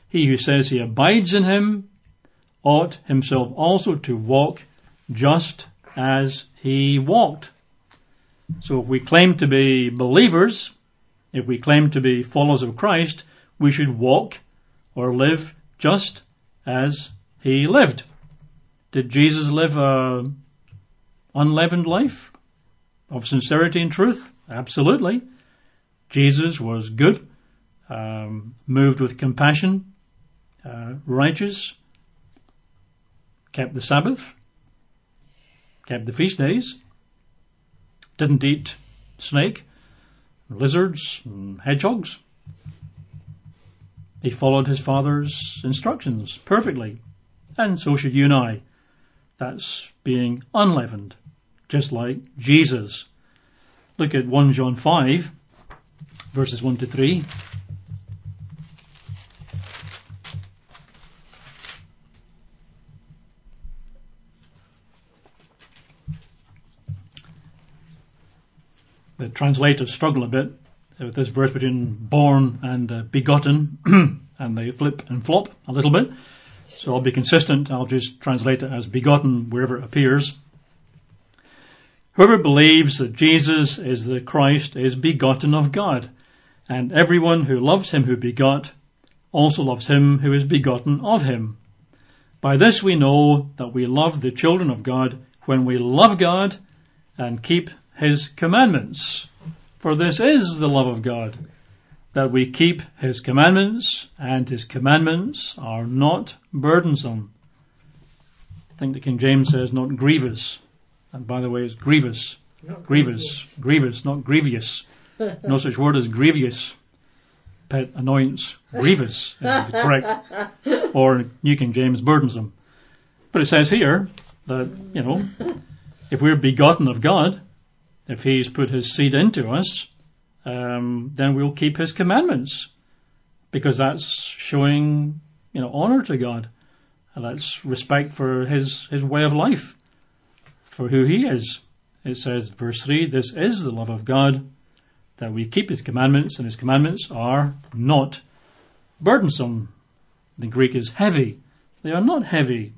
Speaker 1: he who says he abides in him ought himself also to walk just as he walked. So if we claim to be believers, if we claim to be followers of Christ, we should walk or live just as he lived. Did Jesus live an unleavened life of sincerity and truth? Absolutely. Jesus was good, moved with compassion, righteous, kept the Sabbath, kept the feast days, didn't eat snake, lizards, and hedgehogs. He followed his Father's instructions perfectly. And so should you and I. That's being unleavened, just like Jesus. Look at 1 John 5, verses 1 to 3. The translators struggle a bit with this verse between born and begotten, and they flip and flop a little bit. So I'll be consistent. I'll just translate it as begotten wherever it appears. Whoever believes that Jesus is the Christ is begotten of God, and everyone who loves him who begot also loves him who is begotten of him. By this we know that we love the children of God when we love God and keep his commandments. For this is the love of God, that we keep his commandments, and his commandments are not burdensome. I think the King James says not grievous. And by the way, it's grievous. Grievous, not grievous. No such word as grievous. Pet annoyance. Grievous is correct. Or New King James, burdensome. But it says here that, if we're begotten of God, if he's put his seed into us, then we'll keep his commandments, because that's showing, honor to God. And that's respect for his way of life, for who he is. It says, verse 3, this is the love of God, that we keep his commandments, and his commandments are not burdensome. The Greek is heavy. They are not heavy.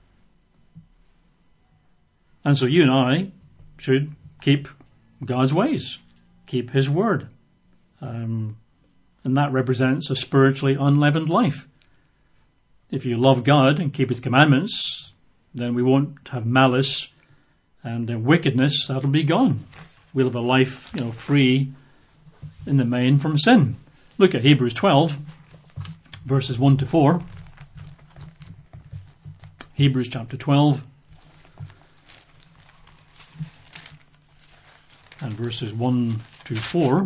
Speaker 1: And so you and I should keep God's ways, keep his word. And that represents a spiritually unleavened life. If you love God and keep his commandments, then we won't have malice and wickedness. That'll be gone. We'll have a life, free in the main from sin. Look at Hebrews 12, verses 1 to 4. Hebrews chapter 12 and verses 1 to 4.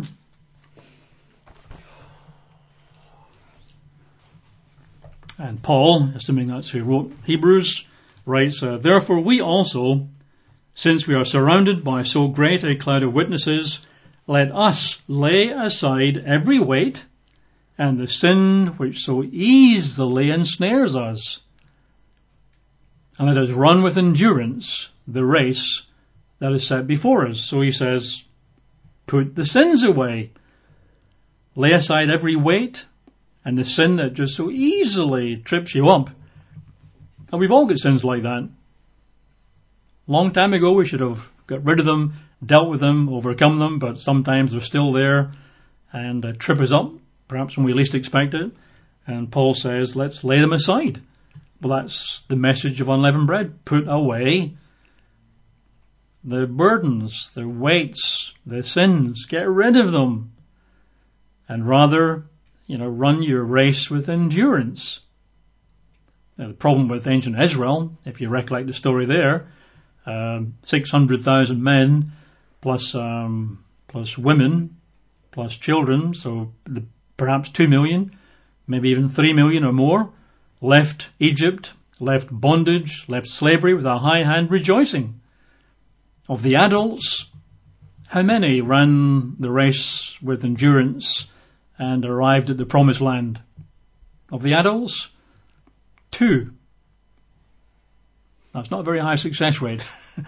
Speaker 1: And Paul, assuming that's who wrote Hebrews, writes, therefore we also, since we are surrounded by so great a cloud of witnesses, let us lay aside every weight and the sin which so easily ensnares us, and let us run with endurance the race that is set before us. So he says, put the sins away. Lay aside every weight and the sin that just so easily trips you up. And we've all got sins like that. Long time ago we should have got rid of them, dealt with them, overcome them, but sometimes they're still there and trip us up, perhaps when we least expect it. And Paul says, let's lay them aside. Well, that's the message of unleavened bread. Put away the burdens, the weights, the sins. Get rid of them. And rather, run your race with endurance. Now, the problem with ancient Israel, if you recollect the story there, 600,000 men plus women plus children, so perhaps 2 million, maybe even 3 million or more, left Egypt, left bondage, left slavery with a high hand rejoicing. Of the adults, how many ran the race with endurance and arrived at the promised land? Of the adults, 2. That's not a very high success rate.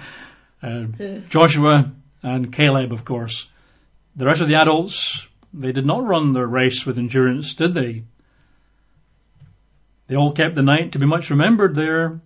Speaker 1: Joshua and Caleb, of course. The rest of the adults, they did not run their race with endurance, did they? They all kept the night to be much remembered there,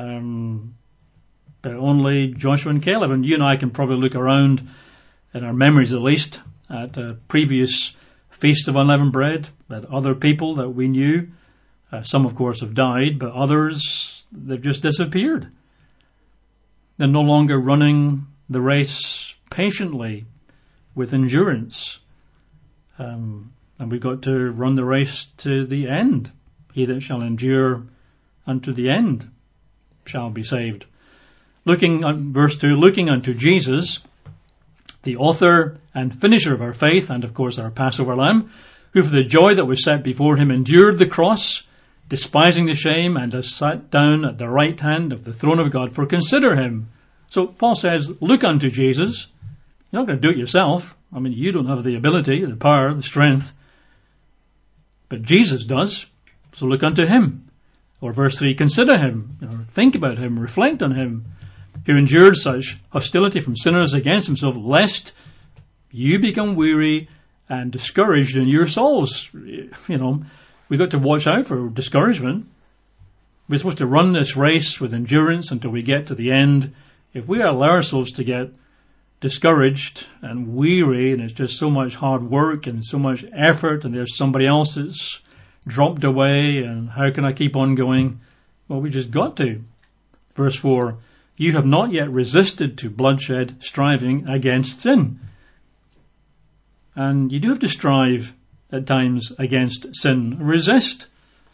Speaker 1: but only Joshua and Caleb. And you and I can probably look around, in our memories at least, at previous Feast of Unleavened Bread, at other people that we knew. Some, of course, have died, but others, they've just disappeared. They're no longer running the race patiently with endurance. And we've got to run the race to the end. He that shall endure unto the end shall be saved. Looking at verse 2, looking unto Jesus, the author and finisher of our faith, and of course our Passover lamb, who for the joy that was set before him endured the cross, despising the shame, and has sat down at the right hand of the throne of God. For consider him. So Paul says, look unto Jesus. You're not going to do it yourself. I mean, you don't have the ability, the power, the strength. But Jesus does. So look unto him. Or verse 3, consider him, or think about him, reflect on him, who endured such hostility from sinners against himself, lest you become weary and discouraged in your souls. You know, we've got to watch out for discouragement. We're supposed to run this race with endurance until we get to the end. If we allow ourselves to get discouraged and weary, and it's just so much hard work and so much effort, and there's somebody else that's dropped away, and how can I keep on going? Well, we just got to. Verse 4, you have not yet resisted to bloodshed, striving against sin. And you do have to strive at times against sin. Resist.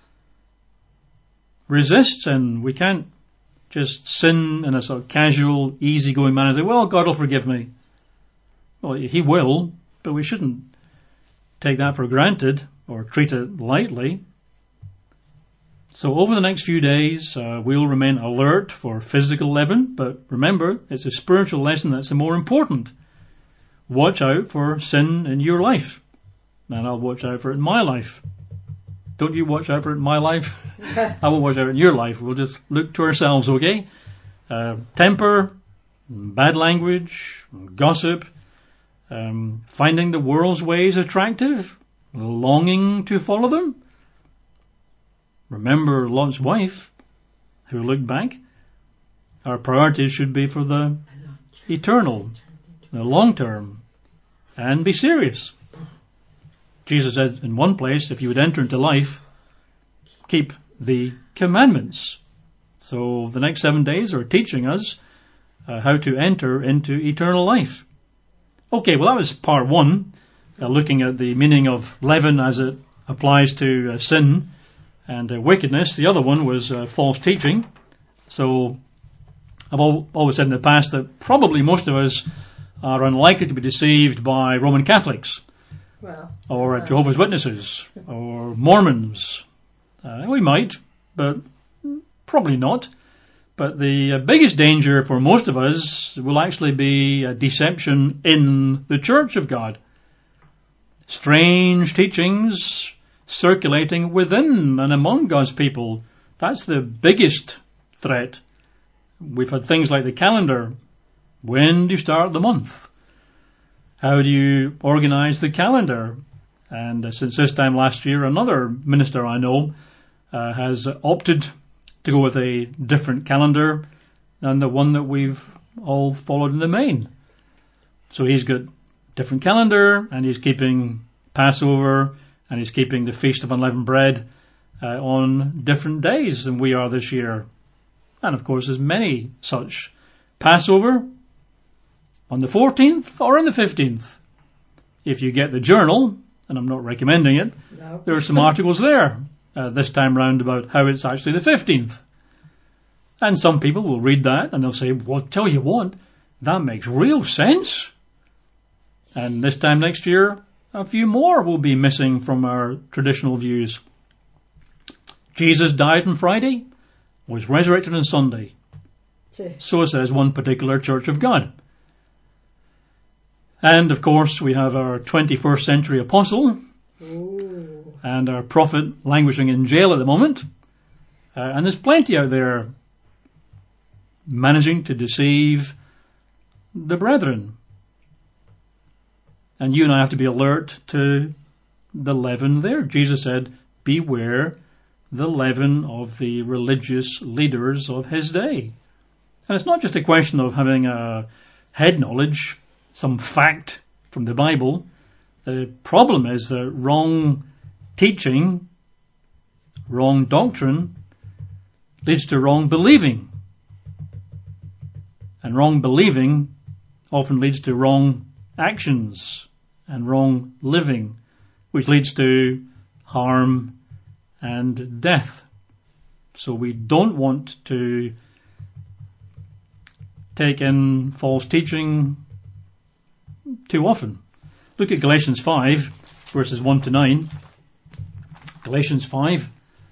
Speaker 1: Resist sin. We can't just sin in a sort of casual, easygoing manner. Say, well, God will forgive me. Well, he will, but we shouldn't take that for granted or treat it lightly. So over the next few days, we'll remain alert for physical leaven, but remember, it's a spiritual lesson that's the more important. Watch out for sin in your life, and I'll watch out for it in my life. Don't you watch out for it in my life? I will watch out in your life. We'll just look to ourselves, okay? Temper, bad language, gossip, finding the world's ways attractive, longing to follow them. Remember Lot's wife, who looked back. Our priorities should be for the eternal, the long term, and be serious. Jesus said in one place, if you would enter into life, keep the commandments. So the next 7 days are teaching us how to enter into eternal life. Okay, well that was part 1, looking at the meaning of leaven as it applies to sin and wickedness. The other one was false teaching. So I've always said in the past that probably most of us are unlikely to be deceived by Roman Catholics, or Jehovah's Witnesses, or Mormons. We might, but probably not. But the biggest danger for most of us will actually be deception in the Church of God. Strange teachings circulating within and among God's people. That's the biggest threat. We've had things like the calendar. When do you start the month? How do you organize the calendar? And since this time last year, another minister I know has opted to go with a different calendar than the one that we've all followed in the main. So he's got different calendar, and he's keeping Passover, and he's keeping the Feast of Unleavened Bread on different days than we are this year. And of course there's many such. Passover on the 14th or on the 15th. If you get the journal, and I'm not recommending it, no. There are some articles there this time round about how it's actually the 15th. And some people will read that and they'll say, well, tell you what, that makes real sense. And this time next year, a few more will be missing from our traditional views. Jesus died on Friday, was resurrected on Sunday. So says one particular Church of God. And of course we have our 21st century apostle. Ooh. And our prophet languishing in jail at the moment. And there's plenty out there managing to deceive the brethren. And you and I have to be alert to the leaven there. Jesus said, beware the leaven of the religious leaders of his day. And it's not just a question of having a head knowledge, some fact from the Bible. The problem is that wrong teaching, wrong doctrine, leads to wrong believing. And wrong believing often leads to wrong actions and wrong living, which leads to harm and death. So we don't want to take in false teaching too often. Look at Galatians 5, verses 1 to 9. Galatians 5.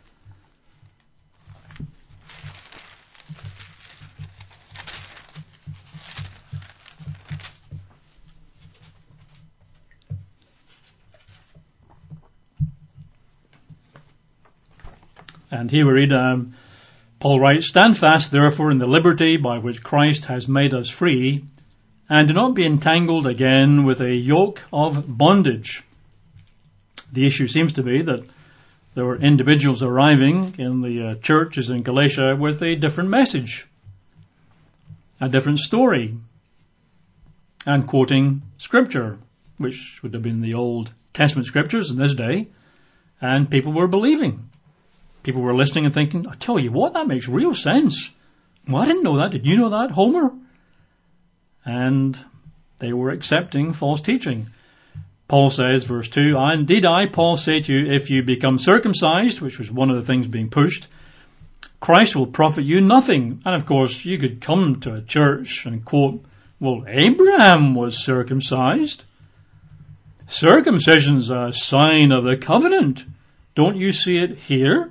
Speaker 1: And here we read, Paul writes, "Stand fast, therefore, in the liberty by which Christ has made us free, and do not be entangled again with a yoke of bondage." The issue seems to be that there were individuals arriving in the churches in Galatia with a different message, a different story, and quoting Scripture, which would have been the Old Testament Scriptures in this day, and people were believing. People were listening and thinking, I tell you what, that makes real sense. Well, I didn't know that. Did you know that, Homer? And they were accepting false teaching. Paul says, verse 2, "Indeed I, Paul, say to you, if you become circumcised," which was one of the things being pushed, "Christ will profit you nothing." And of course, you could come to a church and quote, well, Abraham was circumcised. Circumcision's a sign of the covenant. Don't you see it here?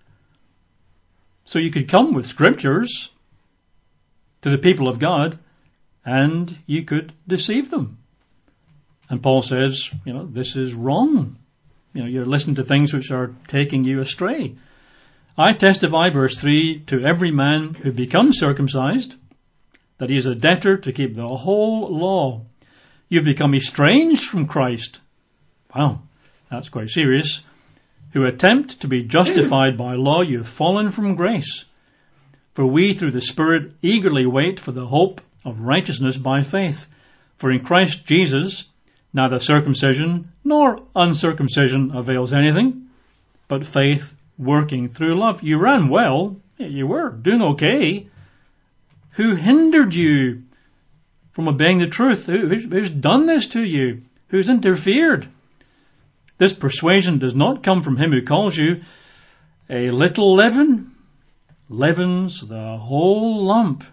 Speaker 1: So you could come with scriptures to the people of God and you could deceive them. And Paul says, this is wrong. You're listening to things which are taking you astray. "I testify," verse 3, "to every man who becomes circumcised, that he is a debtor to keep the whole law. You've become estranged from Christ." Wow, that's quite serious. "Who attempt to be justified by law, you have fallen from grace. For we, through the Spirit, eagerly wait for the hope of righteousness by faith. For in Christ Jesus, neither circumcision nor uncircumcision avails anything, but faith working through love." You ran well. You were doing okay. Who hindered you from obeying the truth? Who's done this to you? Who's interfered? "This persuasion does not come from him who calls you. A little leaven leavens the whole lump."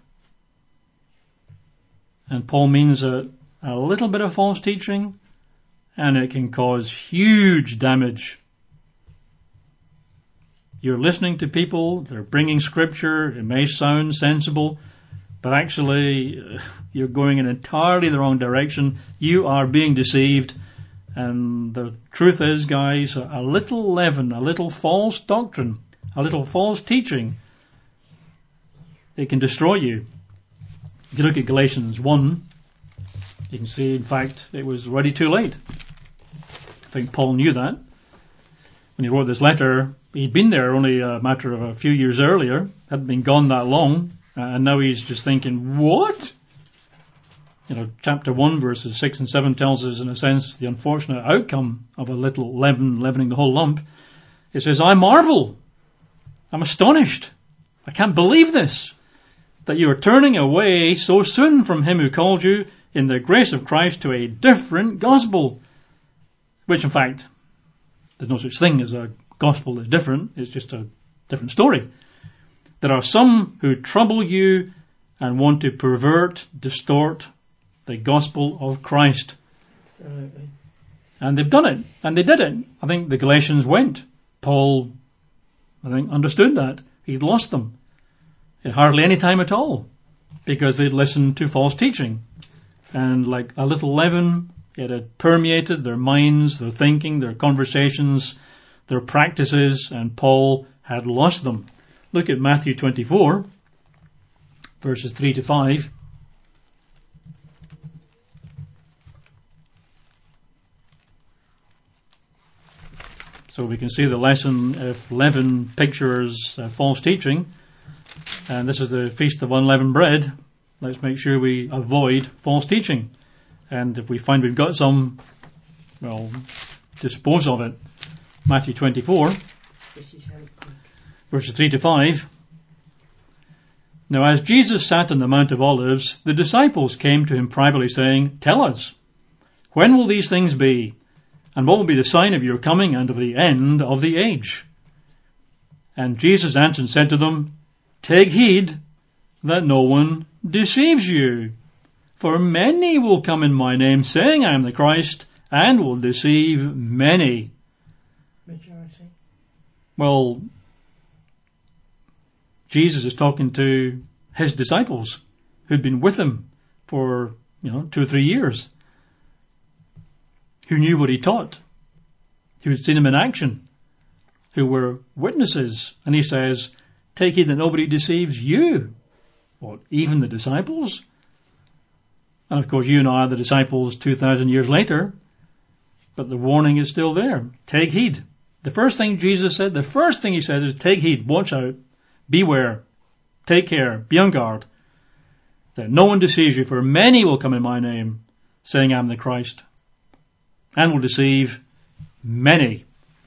Speaker 1: And Paul means that a little bit of false teaching and it can cause huge damage. You're listening to people, they're bringing scripture, it may sound sensible, but actually you're going in entirely the wrong direction. You are being deceived. And the truth is, guys, a little leaven, a little false doctrine, a little false teaching, it can destroy you. If you look at Galatians 1, you can see, in fact, it was already too late. I think Paul knew that. When he wrote this letter, he'd been there only a matter of a few years earlier, hadn't been gone that long, and now he's just thinking, what? Chapter 1, verses 6 and 7 tells us, in a sense, the unfortunate outcome of a little leaven leavening the whole lump. It says, "I marvel. I'm astonished. I can't believe this, that you are turning away so soon from him who called you in the grace of Christ to a different gospel." Which, in fact, there's no such thing as a gospel that's different. It's just a different story. "There are some who trouble you and want to pervert, distort the gospel of Christ."
Speaker 2: Absolutely.
Speaker 1: And they've done it. And they did it. I think the Galatians went. Paul, I think, understood that. He'd lost them in hardly any time at all because they'd listened to false teaching. And like a little leaven, it had permeated their minds, their thinking, their conversations, their practices, and Paul had lost them. Look at Matthew 24, verses 3 to 5. So we can see the lesson if leaven pictures false teaching, and this is the Feast of Unleavened Bread, let's make sure we avoid false teaching. And if we find we've got some, well, dispose of it. Matthew 24, verses 3 to 5. Now as Jesus sat on the Mount of Olives, the disciples came to him privately saying, "Tell us, when will these things be? And what will be the sign of your coming and of the end of the age?" And Jesus answered and said to them, "Take heed that no one deceives you. For many will come in my name, saying, I am the Christ, and will deceive many."
Speaker 2: Majority.
Speaker 1: Well, Jesus is talking to his disciples who'd been with him for, 2 or 3 years, who knew what he taught, who had seen him in action, who were witnesses. And he says, take heed that nobody deceives you. What, even the disciples? And of course you and I are the disciples 2,000 years later, but the warning is still there. Take heed. The first thing Jesus said, the first thing he says is take heed, watch out, beware, take care, be on guard, that no one deceives you, for many will come in my name, saying I am the Christ, and will deceive many.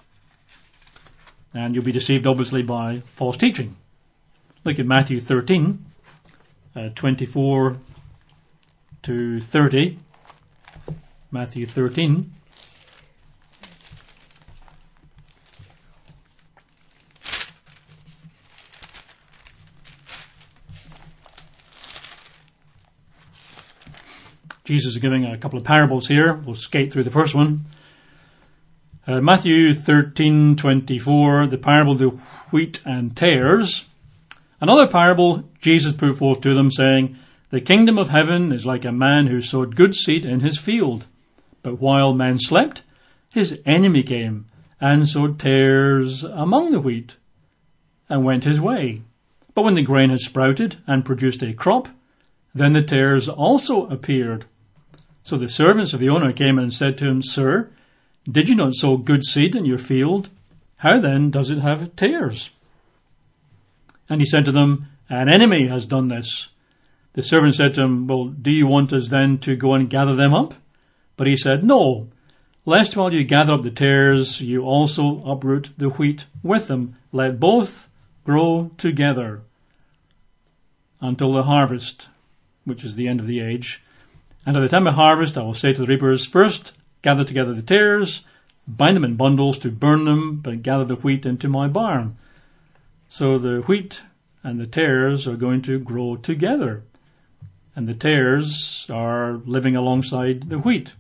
Speaker 1: And you'll be deceived obviously by false teaching. Look at Matthew 13, 24 to 30. Matthew 13. Jesus is giving a couple of parables here. We'll skate through the first one. Matthew 13:24, the parable of the wheat and tares. Another parable Jesus put forth to them, saying, the kingdom of heaven is like a man who sowed good seed in his field. But while men slept, his enemy came and sowed tares among the wheat and went his way. But when the grain had sprouted and produced a crop, then the tares also appeared. So the servants of the owner came and said to him, Sir, did you not sow good seed in your field? How then does it have tares? And he said to them, an enemy has done this. The servant said to him, well, do you want us then to go and gather them up? But he said, no, lest while you gather up the tares, you also uproot the wheat with them. Let both grow together until the harvest, which is the end of the age. And at the time of harvest, I will say to the reapers, first gather together the tares, bind them in bundles to burn them, but gather the wheat into my barn. So the wheat and the tares are going to grow together. And the tares are living alongside the wheat.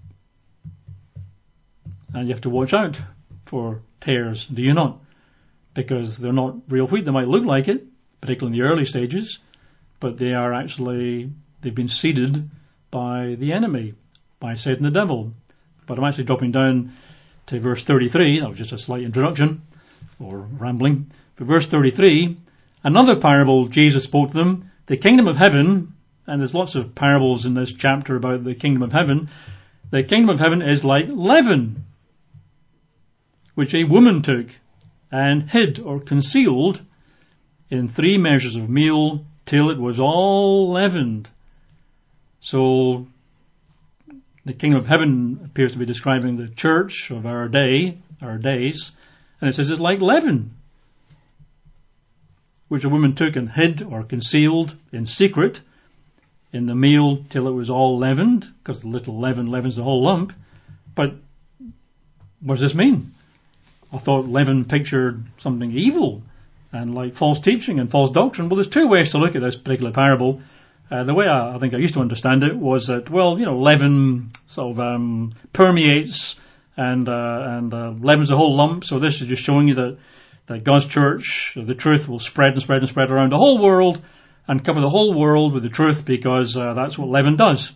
Speaker 1: And you have to watch out for tares, do you not? Because they're not real wheat. They might look like it, particularly in the early stages, but they are actually, they've been seeded by the enemy, by Satan the devil. But I'm actually dropping down to verse 33. That was just a slight introduction, or rambling. But verse 33, another parable Jesus spoke to them, the kingdom of heaven, and there's lots of parables in this chapter about the kingdom of heaven. The kingdom of heaven is like leaven, which a woman took and hid or concealed in 3 measures of meal till it was all leavened. So the kingdom of heaven appears to be describing the church of our day, our days, and it says it's like leaven, which a woman took and hid or concealed in secret in the meal till it was all leavened, because the little leaven leavens the whole lump. But what does this mean? I thought leaven pictured something evil and like false teaching and false doctrine. Well, there's 2 ways to look at this particular parable. The way I think I used to understand it was that, well, leaven sort of permeates and leavens the whole lump. So this is just showing you that God's church, the truth, will spread and spread and spread around the whole world and cover the whole world with the truth, because that's what leaven does.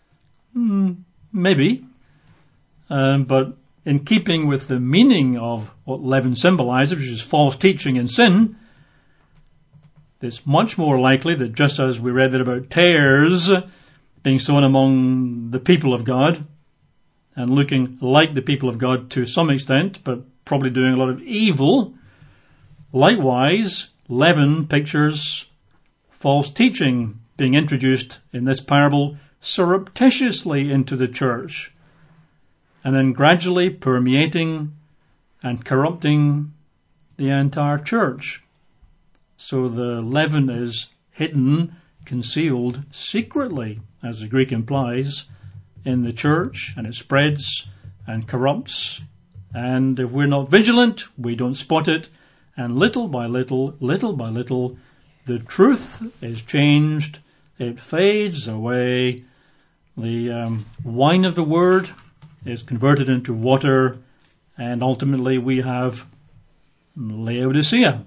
Speaker 1: Maybe. But in keeping with the meaning of what leaven symbolizes, which is false teaching and sin, it's much more likely that just as we read that about tares being sown among the people of God and looking like the people of God to some extent, but probably doing a lot of evil. Likewise, leaven pictures false teaching being introduced in this parable surreptitiously into the church, and then gradually permeating and corrupting the entire church. So the leaven is hidden, concealed secretly, as the Greek implies, in the church, and it spreads and corrupts. And if we're not vigilant, we don't spot it, and little by little, the truth is changed, it fades away, the wine of the word is converted into water, and ultimately we have Laodicea,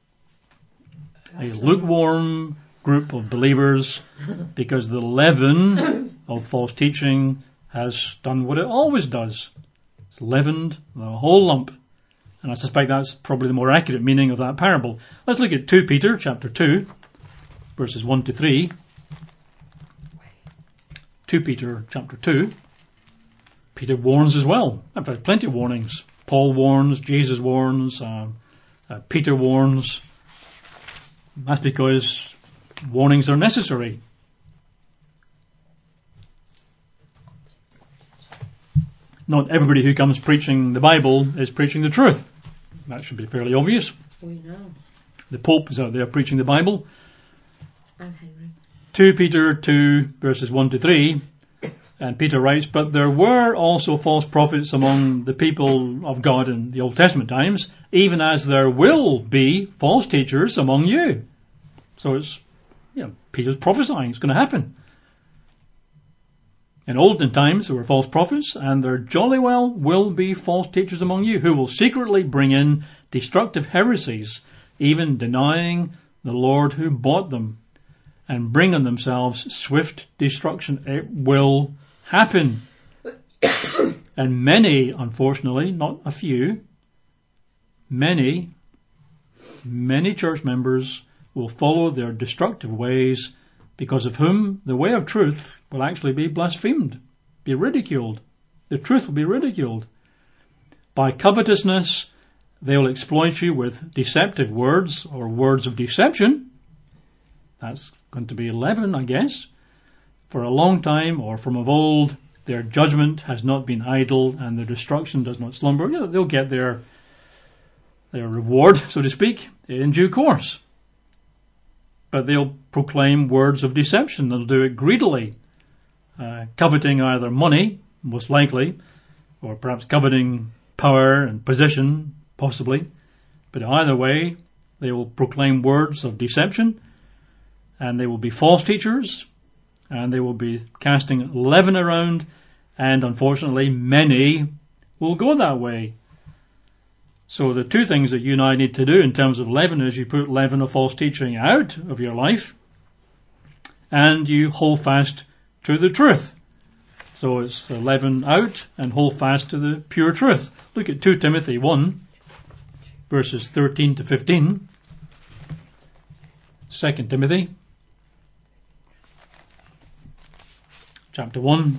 Speaker 1: a lukewarm group of believers, because the leaven of false teaching has done what it always does. It's leavened the whole lump. And I suspect that's probably the more accurate meaning of that parable. Let's look at 2 Peter chapter 2, verses 1 to 3. 2 Peter chapter 2. Peter warns as well. In fact, plenty of warnings. Paul warns, Jesus warns, Peter warns. That's because warnings are necessary. Not everybody who comes preaching the Bible is preaching the truth. That should be fairly obvious.
Speaker 2: We know.
Speaker 1: The Pope is out there preaching the Bible.
Speaker 2: And Henry.
Speaker 1: 2 Peter 2 verses 1 to 3. And Peter writes, "But there were also false prophets among the people of God in the Old Testament times, even as there will be false teachers among you." So it's, Peter's prophesying. It's going to happen. In olden times there were false prophets, and there jolly well will be false teachers among you, who will secretly bring in destructive heresies, even denying the Lord who bought them, and bring on themselves swift destruction. It will happen. And many, unfortunately, not a few, many church members will follow their destructive ways, because of whom the way of truth will actually be blasphemed, be ridiculed. The truth will be ridiculed. By covetousness, they will exploit you with deceptive words or words of deception. That's going to be leaven, I guess. For a long time, or from of old, their judgment has not been idle, and their destruction does not slumber. They'll get their reward, so to speak, in due course. But they'll proclaim words of deception. They'll do it greedily, coveting either money, most likely, or perhaps coveting power and position, possibly. But either way, they will proclaim words of deception, and they will be false teachers, and they will be casting leaven around, and unfortunately many will go that way. So the two things that you and I need to do in terms of leaven is you put leaven of false teaching out of your life, and you hold fast to the truth. So it's the leaven out and hold fast to the pure truth. Look at 2 Timothy 1, verses 13 to 15. 2 Timothy, chapter 1.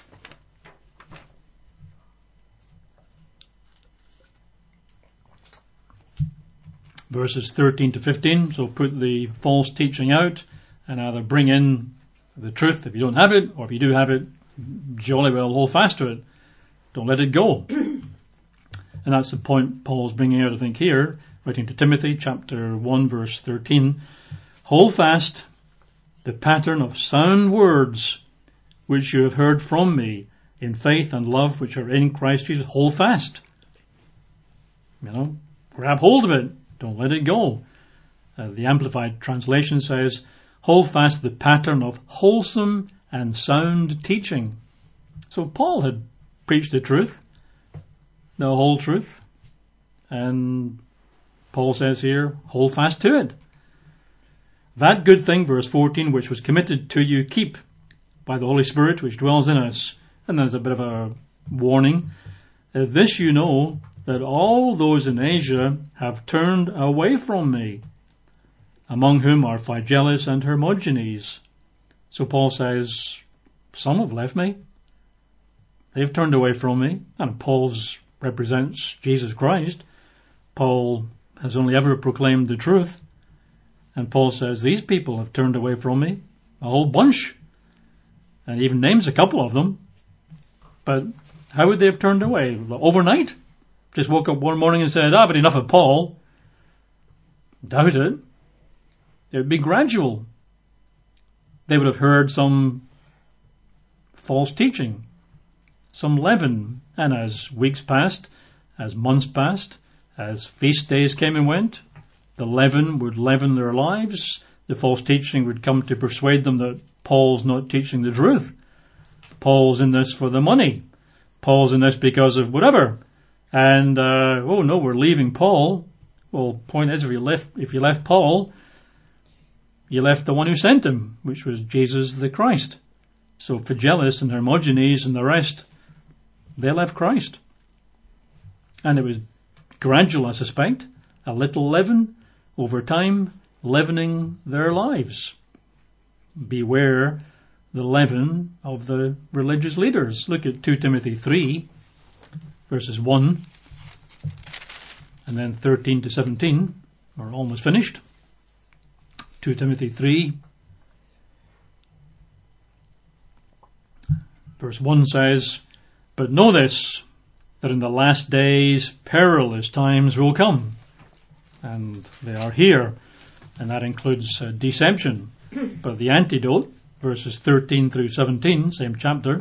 Speaker 1: Verses 13 to 15, so put the false teaching out and either bring in the truth if you don't have it, or if you do have it, jolly well hold fast to it. Don't let it go. And that's the point Paul's bringing out, I think, here, writing to Timothy, chapter 1, verse 13. Hold fast the pattern of sound words which you have heard from me in faith and love which are in Christ Jesus. Hold fast. Grab hold of it. Don't let it go. The Amplified Translation says, hold fast the pattern of wholesome and sound teaching. So Paul had preached the truth, the whole truth, and Paul says here, hold fast to it. That good thing, verse 14, which was committed to you, keep by the Holy Spirit which dwells in us. And there's a bit of a warning. This you know, that all those in Asia have turned away from me, among whom are Phygellus and Hermogenes. So Paul says, some have left me. They've turned away from me. And Paul's represents Jesus Christ. Paul has only ever proclaimed the truth. And Paul says, these people have turned away from me, a whole bunch. And he even names a couple of them. But how would they have turned away? Overnight? Just woke up one morning and said, I've had enough of Paul. Doubt it. It would be gradual. They would have heard some false teaching, some leaven. And as weeks passed, as months passed, as feast days came and went, the leaven would leaven their lives. The false teaching would come to persuade them that Paul's not teaching the truth. Paul's in this for the money. Paul's in this because of whatever. And, oh no, we're leaving Paul. Well, point is, if you left Paul, you left the one who sent him, which was Jesus the Christ. So Phygellus and Hermogenes and the rest, they left Christ. And it was gradual, I suspect, a little leaven over time, leavening their lives. Beware the leaven of the religious leaders. Look at 2 Timothy 3, verses 1, and then 13 to 17. We're almost finished. 2 Timothy 3, verse 1 says, But know this, that in the last days perilous times will come. And they are here. And that includes deception. But the antidote, verses 13 through 17, same chapter.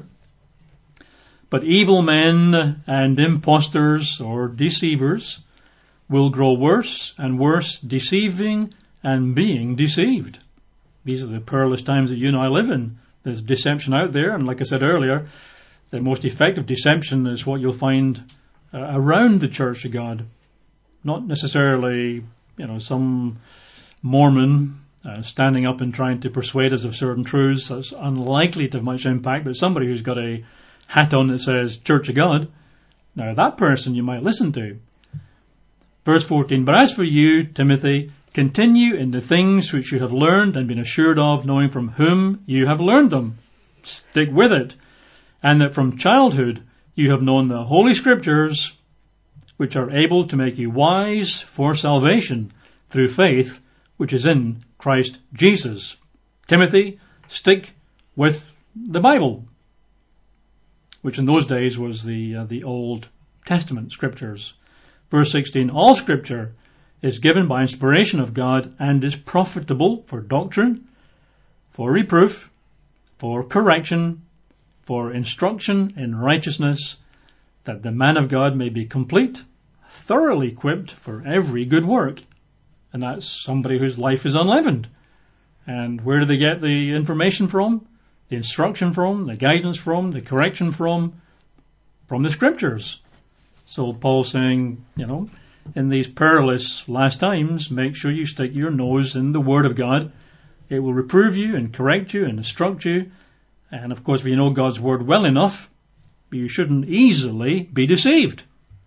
Speaker 1: But evil men and impostors or deceivers will grow worse and worse, deceiving and being deceived. These are the perilous times that you and I live in. There's deception out there, and like I said earlier, the most effective deception is what you'll find around the Church of God. Not necessarily, some Mormon standing up and trying to persuade us of certain truths. That's unlikely to have much impact, but somebody who's got a hat on that says Church of God, now that person you might listen to. Verse 14, But as for you, Timothy, continue in the things which you have learned and been assured of, knowing from whom you have learned them. Stick with it. And that from childhood you have known the Holy Scriptures, which are able to make you wise for salvation through faith, which is in Christ Jesus. Timothy, stick with the Bible, which in those days was the Old Testament Scriptures. Verse 16, All Scripture is given by inspiration of God and is profitable for doctrine, for reproof, for correction, for instruction in righteousness, that the man of God may be complete, thoroughly equipped for every good work. And that's somebody whose life is unleavened. And where do they get the information from? The instruction from, the guidance from, the correction from the Scriptures. So Paul's saying, in these perilous last times, make sure you stick your nose in the Word of God. It will reprove you and correct you and instruct you. And of course, if you know God's Word well enough, you shouldn't easily be deceived.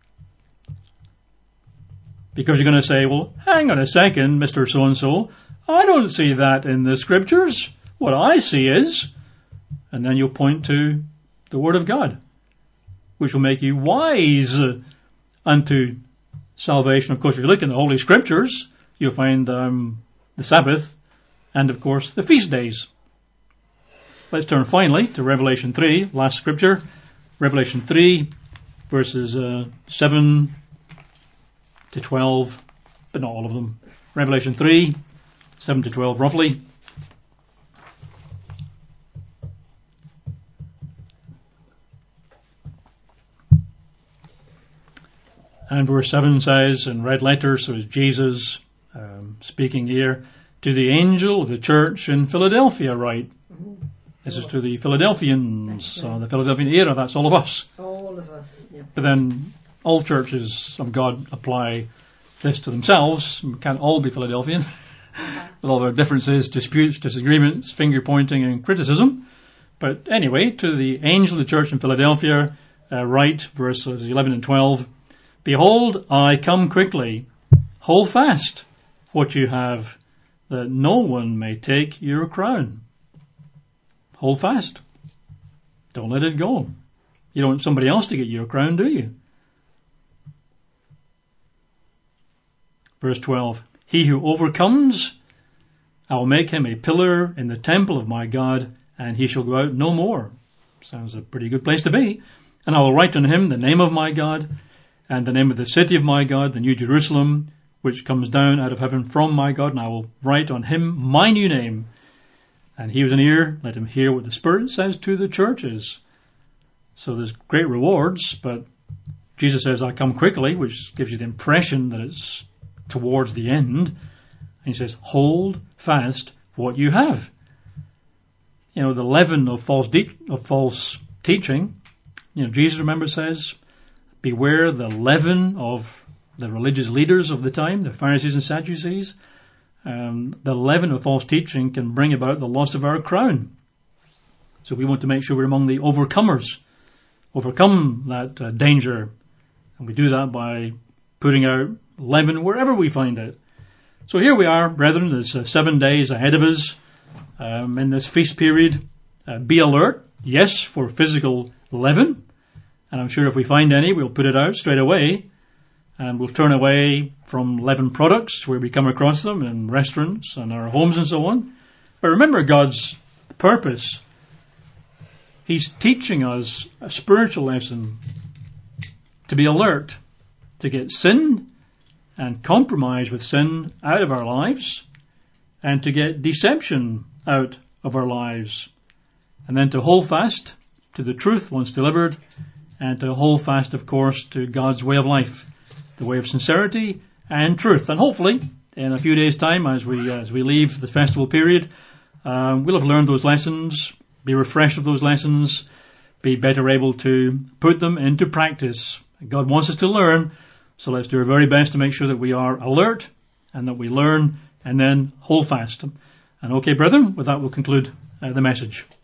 Speaker 1: Because you're going to say, well, hang on a second, Mr. So-and-so, I don't see that in the Scriptures. What I see is, and then you'll point to the Word of God, which will make you wise unto salvation. Of course, if you look in the Holy Scriptures, you'll find the Sabbath and, of course, the feast days. Let's turn finally to Revelation 3, last Scripture. Revelation 3, verses 7 to 12, but not all of them. Revelation 3, 7 to 12 roughly. And verse 7 says in red letters, so is Jesus speaking here, to the angel of the church in Philadelphia write. This is to the Philadelphians, the Philadelphian era, that's all of us.
Speaker 2: All of us, yeah.
Speaker 1: But then all churches of God apply this to themselves. We can't all be Philadelphian. With all our differences, disputes, disagreements, finger pointing and criticism. But anyway, to the angel of the church in Philadelphia, write, verses 11 and 12, Behold, I come quickly. Hold fast what you have, that no one may take your crown. Hold fast. Don't let it go. You don't want somebody else to get your crown, do you? Verse 12, he who overcomes, I will make him a pillar in the temple of my God, and he shall go out no more. Sounds a pretty good place to be. And I will write on him the name of my God, and the name of the city of my God, the New Jerusalem, which comes down out of heaven from my God, and I will write on him my new name. And he who has an ear, let him hear what the Spirit says to the churches. So there's great rewards, but Jesus says, I come quickly, which gives you the impression that it's towards the end. And he says, hold fast what you have. You know, the leaven of false teaching, you know, Jesus, remember, says, beware the leaven of the religious leaders of the time, the Pharisees and Sadducees. The leaven of false teaching can bring about the loss of our crown. So we want to make sure we're among the overcomers, overcome that danger. And we do that by putting out leaven wherever we find it. So here we are, brethren, there's 7 days ahead of us in this feast period. Be alert, yes, for physical leaven. And I'm sure if we find any, we'll put it out straight away. And we'll turn away from leavened products where we come across them in restaurants and our homes and so on. But remember God's purpose. He's teaching us a spiritual lesson to be alert, to get sin and compromise with sin out of our lives, and to get deception out of our lives. And then to hold fast to the truth once delivered, and to hold fast, of course, to God's way of life. The way of sincerity and truth. And hopefully, in a few days' time, as we leave the festival period, we'll have learned those lessons, be refreshed of those lessons, be better able to put them into practice. God wants us to learn, so let's do our very best to make sure that we are alert and that we learn and then hold fast. And okay, brethren, with that we'll conclude the message.